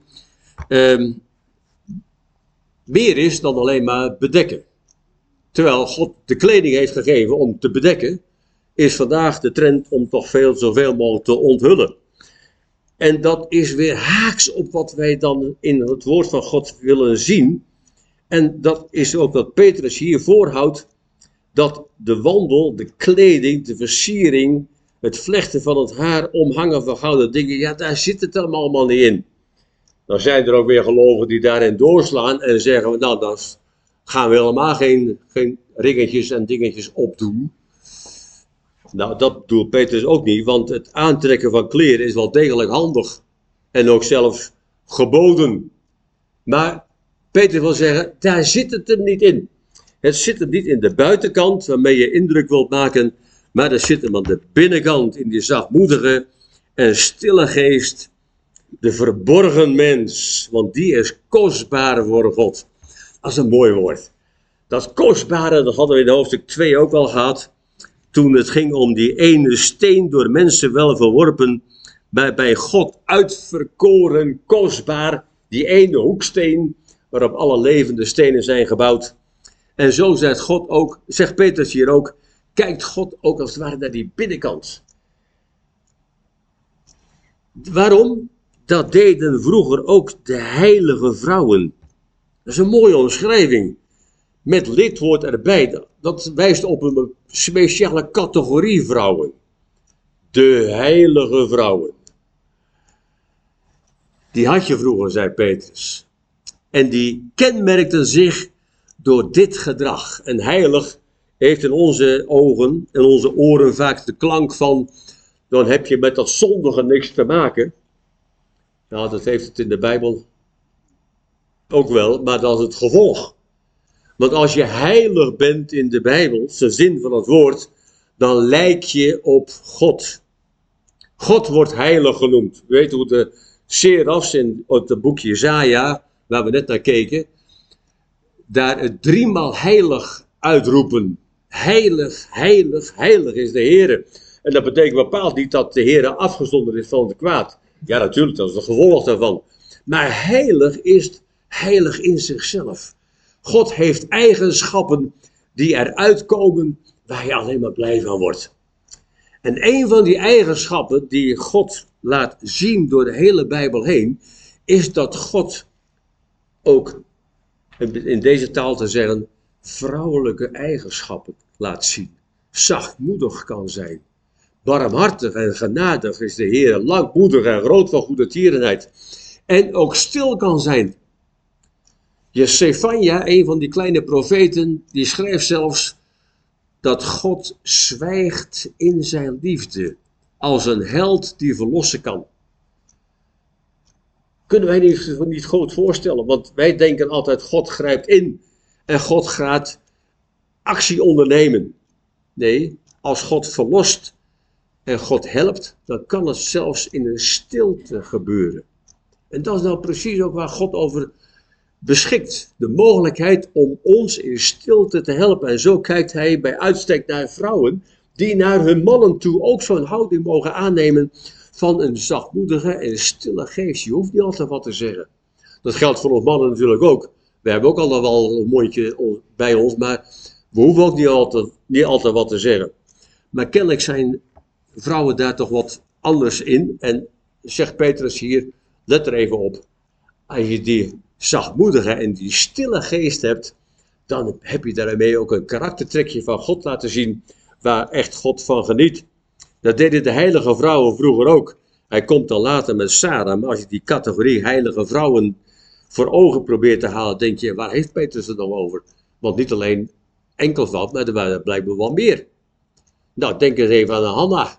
meer is dan alleen maar bedekken. Terwijl God de kleding heeft gegeven om te bedekken, is vandaag de trend om toch zoveel mogelijk te onthullen. En dat is weer haaks op wat wij dan in het woord van God willen zien. En dat is ook wat Petrus hier voorhoudt, dat de wandel, de kleding, de versiering, het vlechten van het haar, omhangen van gouden dingen, ja, daar zit het allemaal niet in. Dan zijn er ook weer gelovigen die daarin doorslaan en zeggen, nou, dan gaan we helemaal geen ringetjes en dingetjes opdoen. Nou, dat bedoelt Petrus ook niet, want het aantrekken van kleren is wel degelijk handig. En ook zelfs geboden. Maar Petrus wil zeggen, daar zit het hem niet in. Het zit hem niet in de buitenkant, waarmee je indruk wilt maken, maar er zit hem aan de binnenkant, in die zachtmoedige en stille geest, de verborgen mens, want die is kostbaar voor God. Dat is een mooi woord. Dat kostbare, dat hadden we in hoofdstuk 2 ook al gehad, toen het ging om die ene steen door mensen wel verworpen, maar bij God uitverkoren, kostbaar, die ene hoeksteen, waarop alle levende stenen zijn gebouwd. En zo zegt God ook, zegt Petrus hier ook, kijkt God ook als het ware naar die binnenkant. Waarom? Dat deden vroeger ook de heilige vrouwen. is een mooie omschrijving. Met lidwoord erbij. Dat wijst op een speciale categorie vrouwen. De heilige vrouwen. Die had je vroeger, zei Petrus. En die kenmerkten zich door dit gedrag. En heilig heeft in onze ogen en onze oren vaak de klank van, dan heb je met dat zondige niks te maken. Nou, dat heeft het in de Bijbel ook wel, maar dat is het gevolg. Want als je heilig bent in de Bijbel, de zin van het woord, dan lijk je op God. God wordt heilig genoemd. U weet hoe de serafs in het boekje Jesaja, waar we net naar keken, daar het 3-maal heilig uitroepen. Heilig, heilig, heilig is de Heere. En dat betekent bepaald niet dat de Heere afgezonderd is van het kwaad. Ja, natuurlijk, dat is het gevolg daarvan. Maar heilig is heilig in zichzelf. God heeft eigenschappen die eruit komen waar je alleen maar blij van wordt. En een van die eigenschappen die God laat zien door de hele Bijbel heen, is dat God ook, in deze taal te zeggen, vrouwelijke eigenschappen laat zien. Zachtmoedig kan zijn. Barmhartig en genadig is de Heer, langmoedig en groot van goede tierenheid. En ook stil kan zijn. Zefanja, een van die kleine profeten, die schrijft zelfs dat God zwijgt in zijn liefde, als een held die verlossen kan. Kunnen wij niet goed voorstellen, want wij denken altijd God grijpt in en God gaat actie ondernemen. Nee, als God verlost en God helpt, dan kan het zelfs in een stilte gebeuren. En dat is nou precies ook waar God over beschikt. De mogelijkheid om ons in stilte te helpen. En zo kijkt hij bij uitstek naar vrouwen die naar hun mannen toe ook zo'n houding mogen aannemen van een zachtmoedige en stille geest. Je hoeft niet altijd wat te zeggen. Dat geldt voor ons mannen natuurlijk ook. We hebben ook al wel een mondje bij ons, maar we hoeven ook niet altijd wat te zeggen. Maar kennelijk zijn vrouwen daar toch wat anders in. En zegt Petrus hier, let er even op. Als je die zachtmoedige en die stille geest hebt, dan heb je daarmee ook een karaktertrekje van God laten zien, waar echt God van geniet. Dat deden de heilige vrouwen vroeger ook. Hij komt dan later met Sarah, maar als je die categorie heilige vrouwen voor ogen probeert te halen, denk je, waar heeft Petrus het dan over? Want niet alleen enkelvoud, maar er waren blijkbaar wel meer. Nou, denk eens even aan Hanna.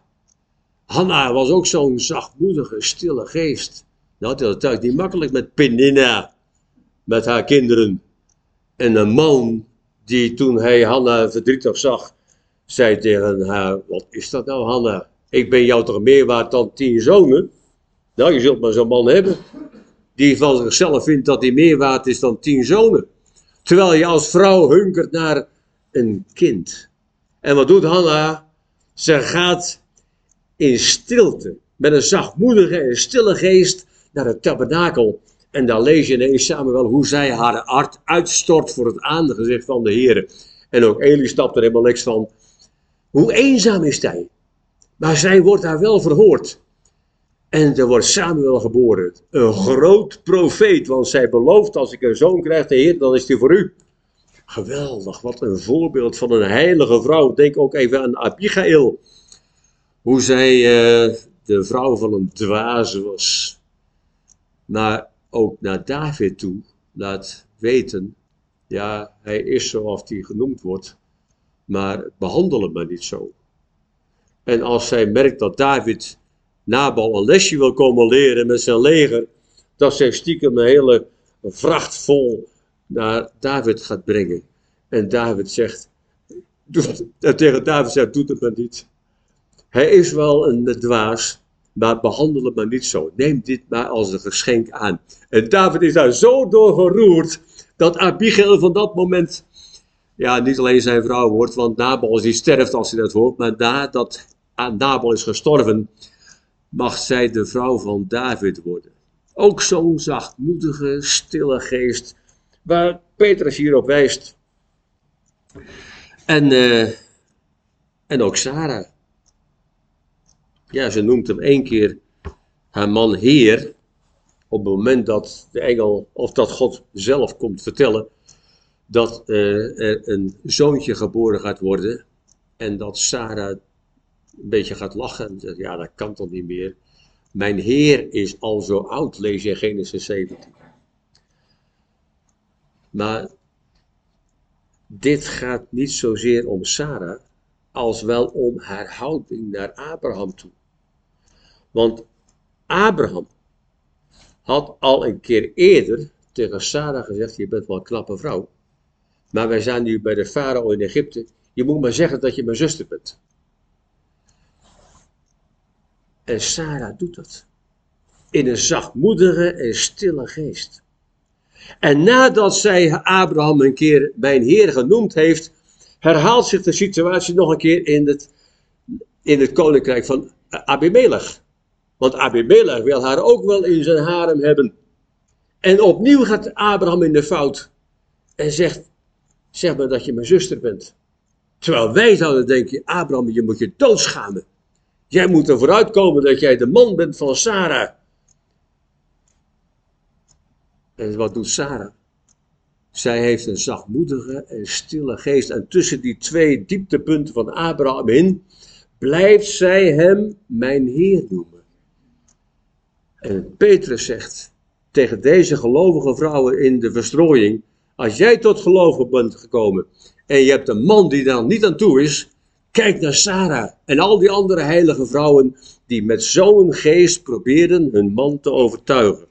Hanna was ook zo'n zachtmoedige, stille geest. Nou, die had het thuis niet makkelijk met Peninna, met haar kinderen. En een man die toen hij Hanna verdrietig zag, zei tegen haar, wat is dat nou Hanna? Ik ben jou toch meer waard dan 10 zonen? Nou, je zult maar zo'n man hebben, die van zichzelf vindt dat hij meer waard is dan 10 zonen. Terwijl je als vrouw hunkert naar een kind. En wat doet Hanna? Ze gaat in stilte, met een zachtmoedige en stille geest, naar het tabernakel. En daar lees je ineens Samuel hoe zij haar hart uitstort voor het aangezicht van de Heer. En ook Eli stapt er helemaal niks van. Hoe eenzaam is hij? Maar zij wordt daar wel verhoord. En er wordt Samuel geboren. Een groot profeet, want zij belooft, als ik een zoon krijg, de Heer, dan is hij voor u. Geweldig, wat een voorbeeld van een heilige vrouw. Denk ook even aan Abigail. Hoe zij de vrouw van een dwaze was. Maar ook naar David toe laat weten, ja, hij is zoals hij genoemd wordt, maar behandel hem maar niet zo. En als zij merkt dat David Nabal een lesje wil komen leren met zijn leger, dat zij stiekem een hele vracht vol naar David gaat brengen. En David zegt, tegen David zegt, doe het maar niet. Hij is wel een dwaas, maar behandel het maar niet zo. Neem dit maar als een geschenk aan. En David is daar zo door geroerd, dat Abigail van dat moment, ja, niet alleen zijn vrouw wordt, want Nabal is die sterft als hij dat hoort, maar nadat Nabal is gestorven, mag zij de vrouw van David worden. Ook zo'n zachtmoedige, stille geest, waar Petrus hierop wijst. En ook Sarah. Ja, ze noemt hem 1 keer haar man Heer. op het moment dat de engel, of dat God zelf komt vertellen, dat er een zoontje geboren gaat worden. En dat Sarah een beetje gaat lachen en zegt, ja, dat kan toch niet meer. Mijn Heer is al zo oud, lees je in Genesis 17. Maar dit gaat niet zozeer om Sarah, als wel om haar houding naar Abraham toe. Want Abraham had al een keer eerder tegen Sarah gezegd, je bent wel een knappe vrouw. Maar wij zijn nu bij de farao in Egypte. Je moet maar zeggen dat je mijn zuster bent. En Sarah doet dat. In een zachtmoedige en stille geest. En nadat zij Abraham een keer mijn Heer genoemd heeft, herhaalt zich de situatie nog een keer in het koninkrijk van Abimelech. Want Abimelech wil haar ook wel in zijn harem hebben. En opnieuw gaat Abraham in de fout. En zegt, zeg maar dat je mijn zuster bent. Terwijl wij zouden denken, Abraham, je moet je doodschamen. Jij moet er vooruit komen dat jij de man bent van Sarah. En wat doet Sarah? Zij heeft een zachtmoedige en stille geest. En tussen die twee dieptepunten van Abraham in, blijft zij hem mijn Heer noemen. En Petrus zegt tegen deze gelovige vrouwen in de verstrooiing, als jij tot geloof bent gekomen en je hebt een man die daar niet aan toe is, kijk naar Sarah en al die andere heilige vrouwen die met zo'n geest probeerden hun man te overtuigen.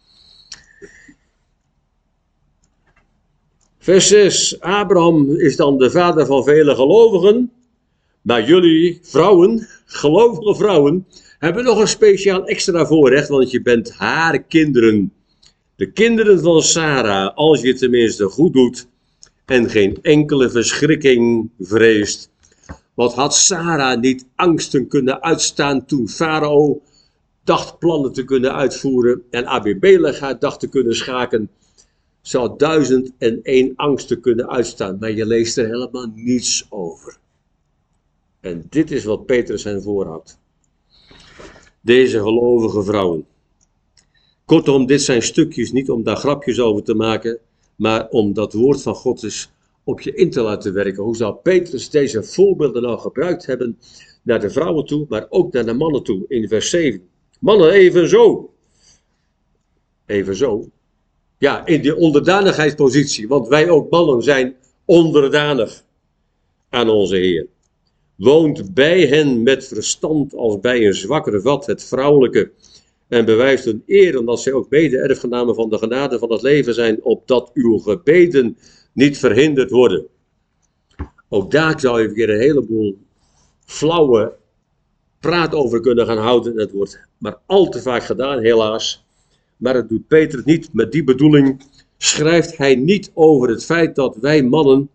Vers 6. Abraham is dan de vader van vele gelovigen, maar jullie vrouwen, gelovige vrouwen, hebben nog een speciaal extra voorrecht, want je bent haar kinderen. De kinderen van Sarah, als je tenminste goed doet en geen enkele verschrikking vreest. Wat had Sarah niet angsten kunnen uitstaan toen Farao dacht plannen te kunnen uitvoeren en Abimelech haar dacht te kunnen schaken. Ze had 1001 angsten kunnen uitstaan, maar je leest er helemaal niets over. En dit is wat Petrus hen voorhoudt. Deze gelovige vrouwen. Kortom, dit zijn stukjes niet om daar grapjes over te maken, maar om dat woord van God eens op je in te laten werken. Hoe zou Petrus deze voorbeelden nou gebruikt hebben naar de vrouwen toe, maar ook naar de mannen toe in vers 7. Mannen, evenzo. Evenzo. Ja, in die onderdanigheidspositie, want wij ook mannen zijn onderdanig aan onze Heer. Woont bij hen met verstand als bij een zwakker vat het vrouwelijke en bewijst hun eer omdat zij ook mede-erfgenamen van de genade van het leven zijn, opdat uw gebeden niet verhinderd worden. Ook daar zou je weer een heleboel flauwe praat over kunnen gaan houden. Het wordt maar al te vaak gedaan, helaas. Maar het doet Petrus niet met die bedoeling. Schrijft hij niet over het feit dat wij mannen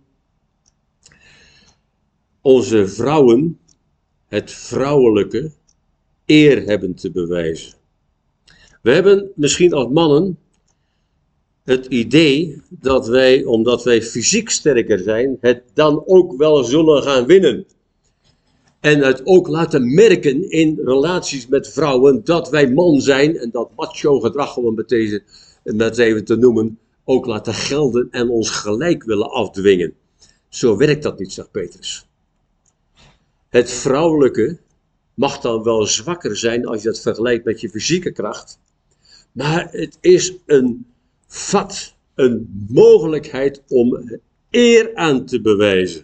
onze vrouwen het vrouwelijke eer hebben te bewijzen. We hebben misschien als mannen het idee dat wij, omdat wij fysiek sterker zijn, het dan ook wel zullen gaan winnen. En het ook laten merken in relaties met vrouwen dat wij man zijn en dat macho gedrag, om het even te noemen, ook laten gelden en ons gelijk willen afdwingen. Zo werkt dat niet, zegt Petrus. Het vrouwelijke mag dan wel zwakker zijn als je dat vergelijkt met je fysieke kracht. Maar het is een vat, een mogelijkheid om eer aan te bewijzen.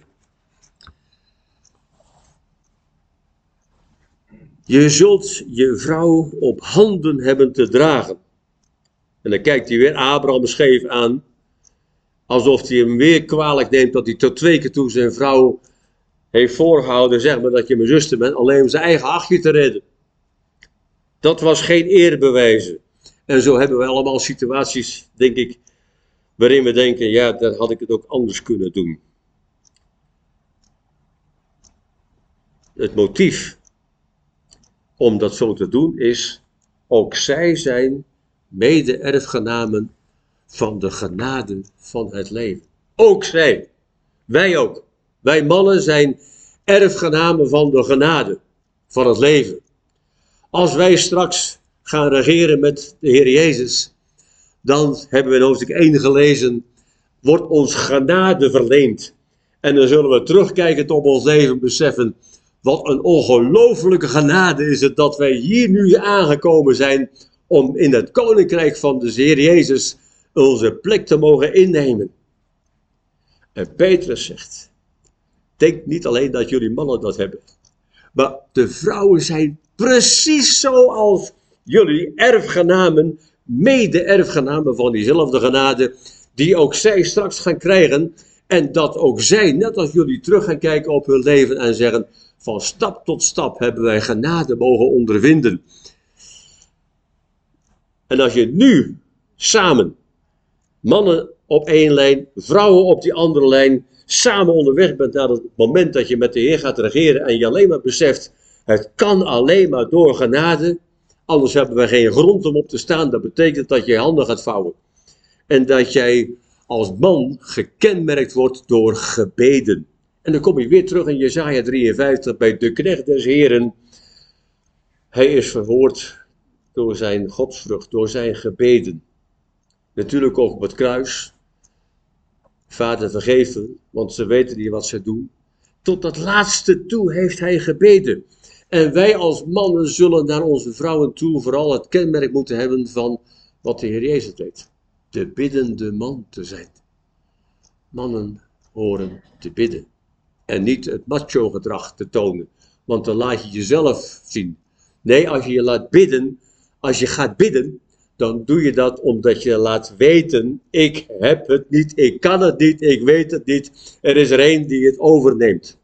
Je zult je vrouw op handen hebben te dragen. En dan kijkt hij weer Abraham scheef aan, alsof hij hem weer kwalijk neemt dat hij tot 2 keer toe zijn vrouw heeft voorgehouden, zeg maar dat je mijn zuster bent, alleen om zijn eigen hachje te redden. Dat was geen eerbewijzen. En zo hebben we allemaal situaties, denk ik, waarin we denken, ja, daar had ik het ook anders kunnen doen. Het motief om dat zo te doen is, ook zij zijn mede-erfgenamen van de genade van het leven. Ook zij, wij ook. Wij mannen zijn erfgenamen van de genade van het leven. Als wij straks gaan regeren met de Heer Jezus, dan hebben we in hoofdstuk 1 gelezen, wordt ons genade verleend. En dan zullen we terugkijkend op ons leven beseffen, wat een ongelofelijke genade is het dat wij hier nu aangekomen zijn om in het koninkrijk van de Heer Jezus onze plek te mogen innemen. En Petrus zegt, denk niet alleen dat jullie mannen dat hebben, maar de vrouwen zijn precies zoals jullie erfgenamen, mede-erfgenamen van diezelfde genade, die ook zij straks gaan krijgen. En dat ook zij, net als jullie, terug gaan kijken op hun leven en zeggen, van stap tot stap hebben wij genade mogen ondervinden. En als je nu samen, mannen op één lijn, vrouwen op die andere lijn, samen onderweg bent naar het moment dat je met de Heer gaat regeren en je alleen maar beseft, het kan alleen maar door genade, anders hebben we geen grond om op te staan. Dat betekent dat je je handen gaat vouwen. En dat jij als man gekenmerkt wordt door gebeden. En dan kom je weer terug in Jesaja 53 bij de knecht des Heren. Hij is verhoord door zijn godsvrucht, door zijn gebeden. Natuurlijk ook op het kruis. Vader, vergeef hen, want ze weten niet wat ze doen. Tot dat laatste toe heeft hij gebeden. En wij als mannen zullen naar onze vrouwen toe vooral het kenmerk moeten hebben van wat de Heer Jezus deed. De biddende man te zijn. Mannen horen te bidden. En niet het macho gedrag te tonen. Want dan laat je jezelf zien. Nee, als je je laat bidden, als je gaat bidden, dan doe je dat omdat je laat weten, ik heb het niet, ik kan het niet, ik weet het niet. Er is er één die het overneemt.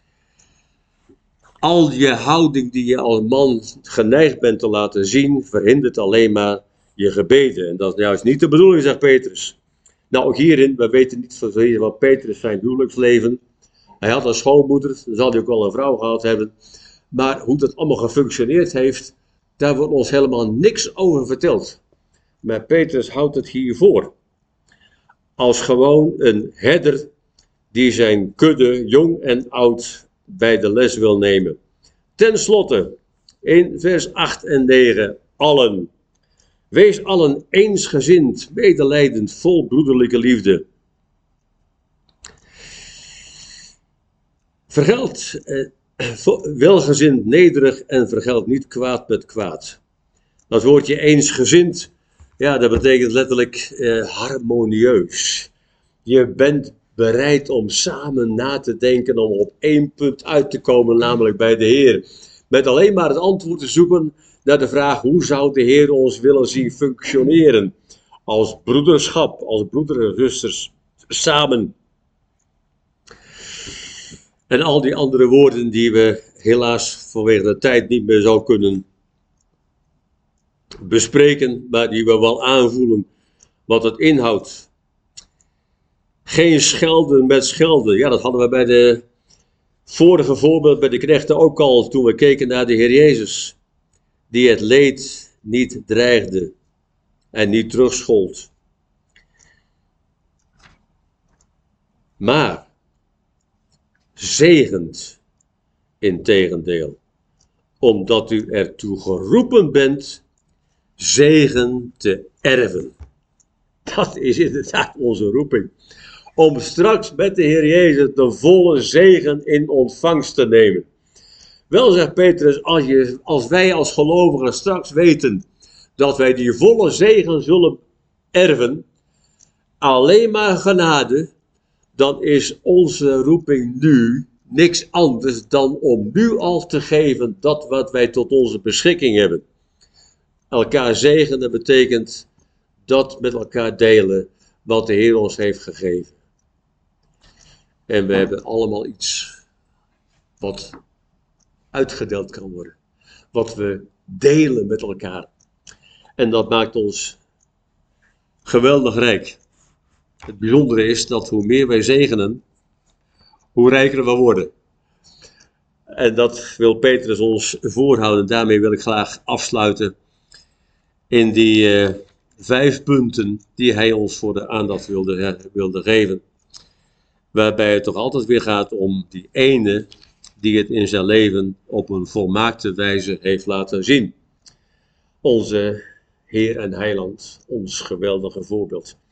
Al je houding die je als man geneigd bent te laten zien, verhindert alleen maar je gebeden. En dat is juist niet de bedoeling, zegt Petrus. Nou, ook hierin, we weten niet van Petrus zijn huwelijksleven. Hij had een schoonmoeder, dan zal hij ook wel een vrouw gehad hebben. Maar hoe dat allemaal gefunctioneerd heeft, daar wordt ons helemaal niks over verteld. Maar Petrus houdt het hier voor. Als gewoon een herder die zijn kudde, jong en oud, bij de les wil nemen. Ten slotte, in vers 8 en 9, allen. Wees allen eensgezind, medelijdend, vol broederlijke liefde. Vergeld welgezind, nederig en vergeld niet kwaad met kwaad. Dat woordje eensgezind, ja, dat betekent letterlijk harmonieus. Je bent bereid om samen na te denken, om op één punt uit te komen, namelijk bij de Heer. Met alleen maar het antwoord te zoeken naar de vraag, hoe zou de Heer ons willen zien functioneren? Als broederschap, als broeders en zusters, samen. En al die andere woorden die we helaas vanwege de tijd niet meer zo kunnen bespreken, maar die we wel aanvoelen wat het inhoudt. Geen schelden met schelden. Ja, dat hadden we bij de vorige voorbeeld bij de knechten ook al, toen we keken naar de Heer Jezus, die het leed niet dreigde en niet terugschold. Maar zegend integendeel, omdat u ertoe geroepen bent zegen te erven. Dat is inderdaad onze roeping. Om straks met de Heer Jezus de volle zegen in ontvangst te nemen. Wel, zegt Petrus, als wij als gelovigen straks weten dat wij die volle zegen zullen erven, alleen maar genade, dan is onze roeping nu niks anders dan om nu al te geven dat wat wij tot onze beschikking hebben. Elkaar zegenen betekent dat met elkaar delen wat de Heer ons heeft gegeven. En we hebben allemaal iets wat uitgedeeld kan worden. Wat we delen met elkaar. En dat maakt ons geweldig rijk. Het bijzondere is dat hoe meer wij zegenen, hoe rijker we worden. En dat wil Petrus ons voorhouden. Daarmee wil ik graag afsluiten in die 5 punten die hij ons voor de aandacht wilde geven. Waarbij het toch altijd weer gaat om die ene die het in zijn leven op een volmaakte wijze heeft laten zien. onze Heer en Heiland, ons geweldige voorbeeld.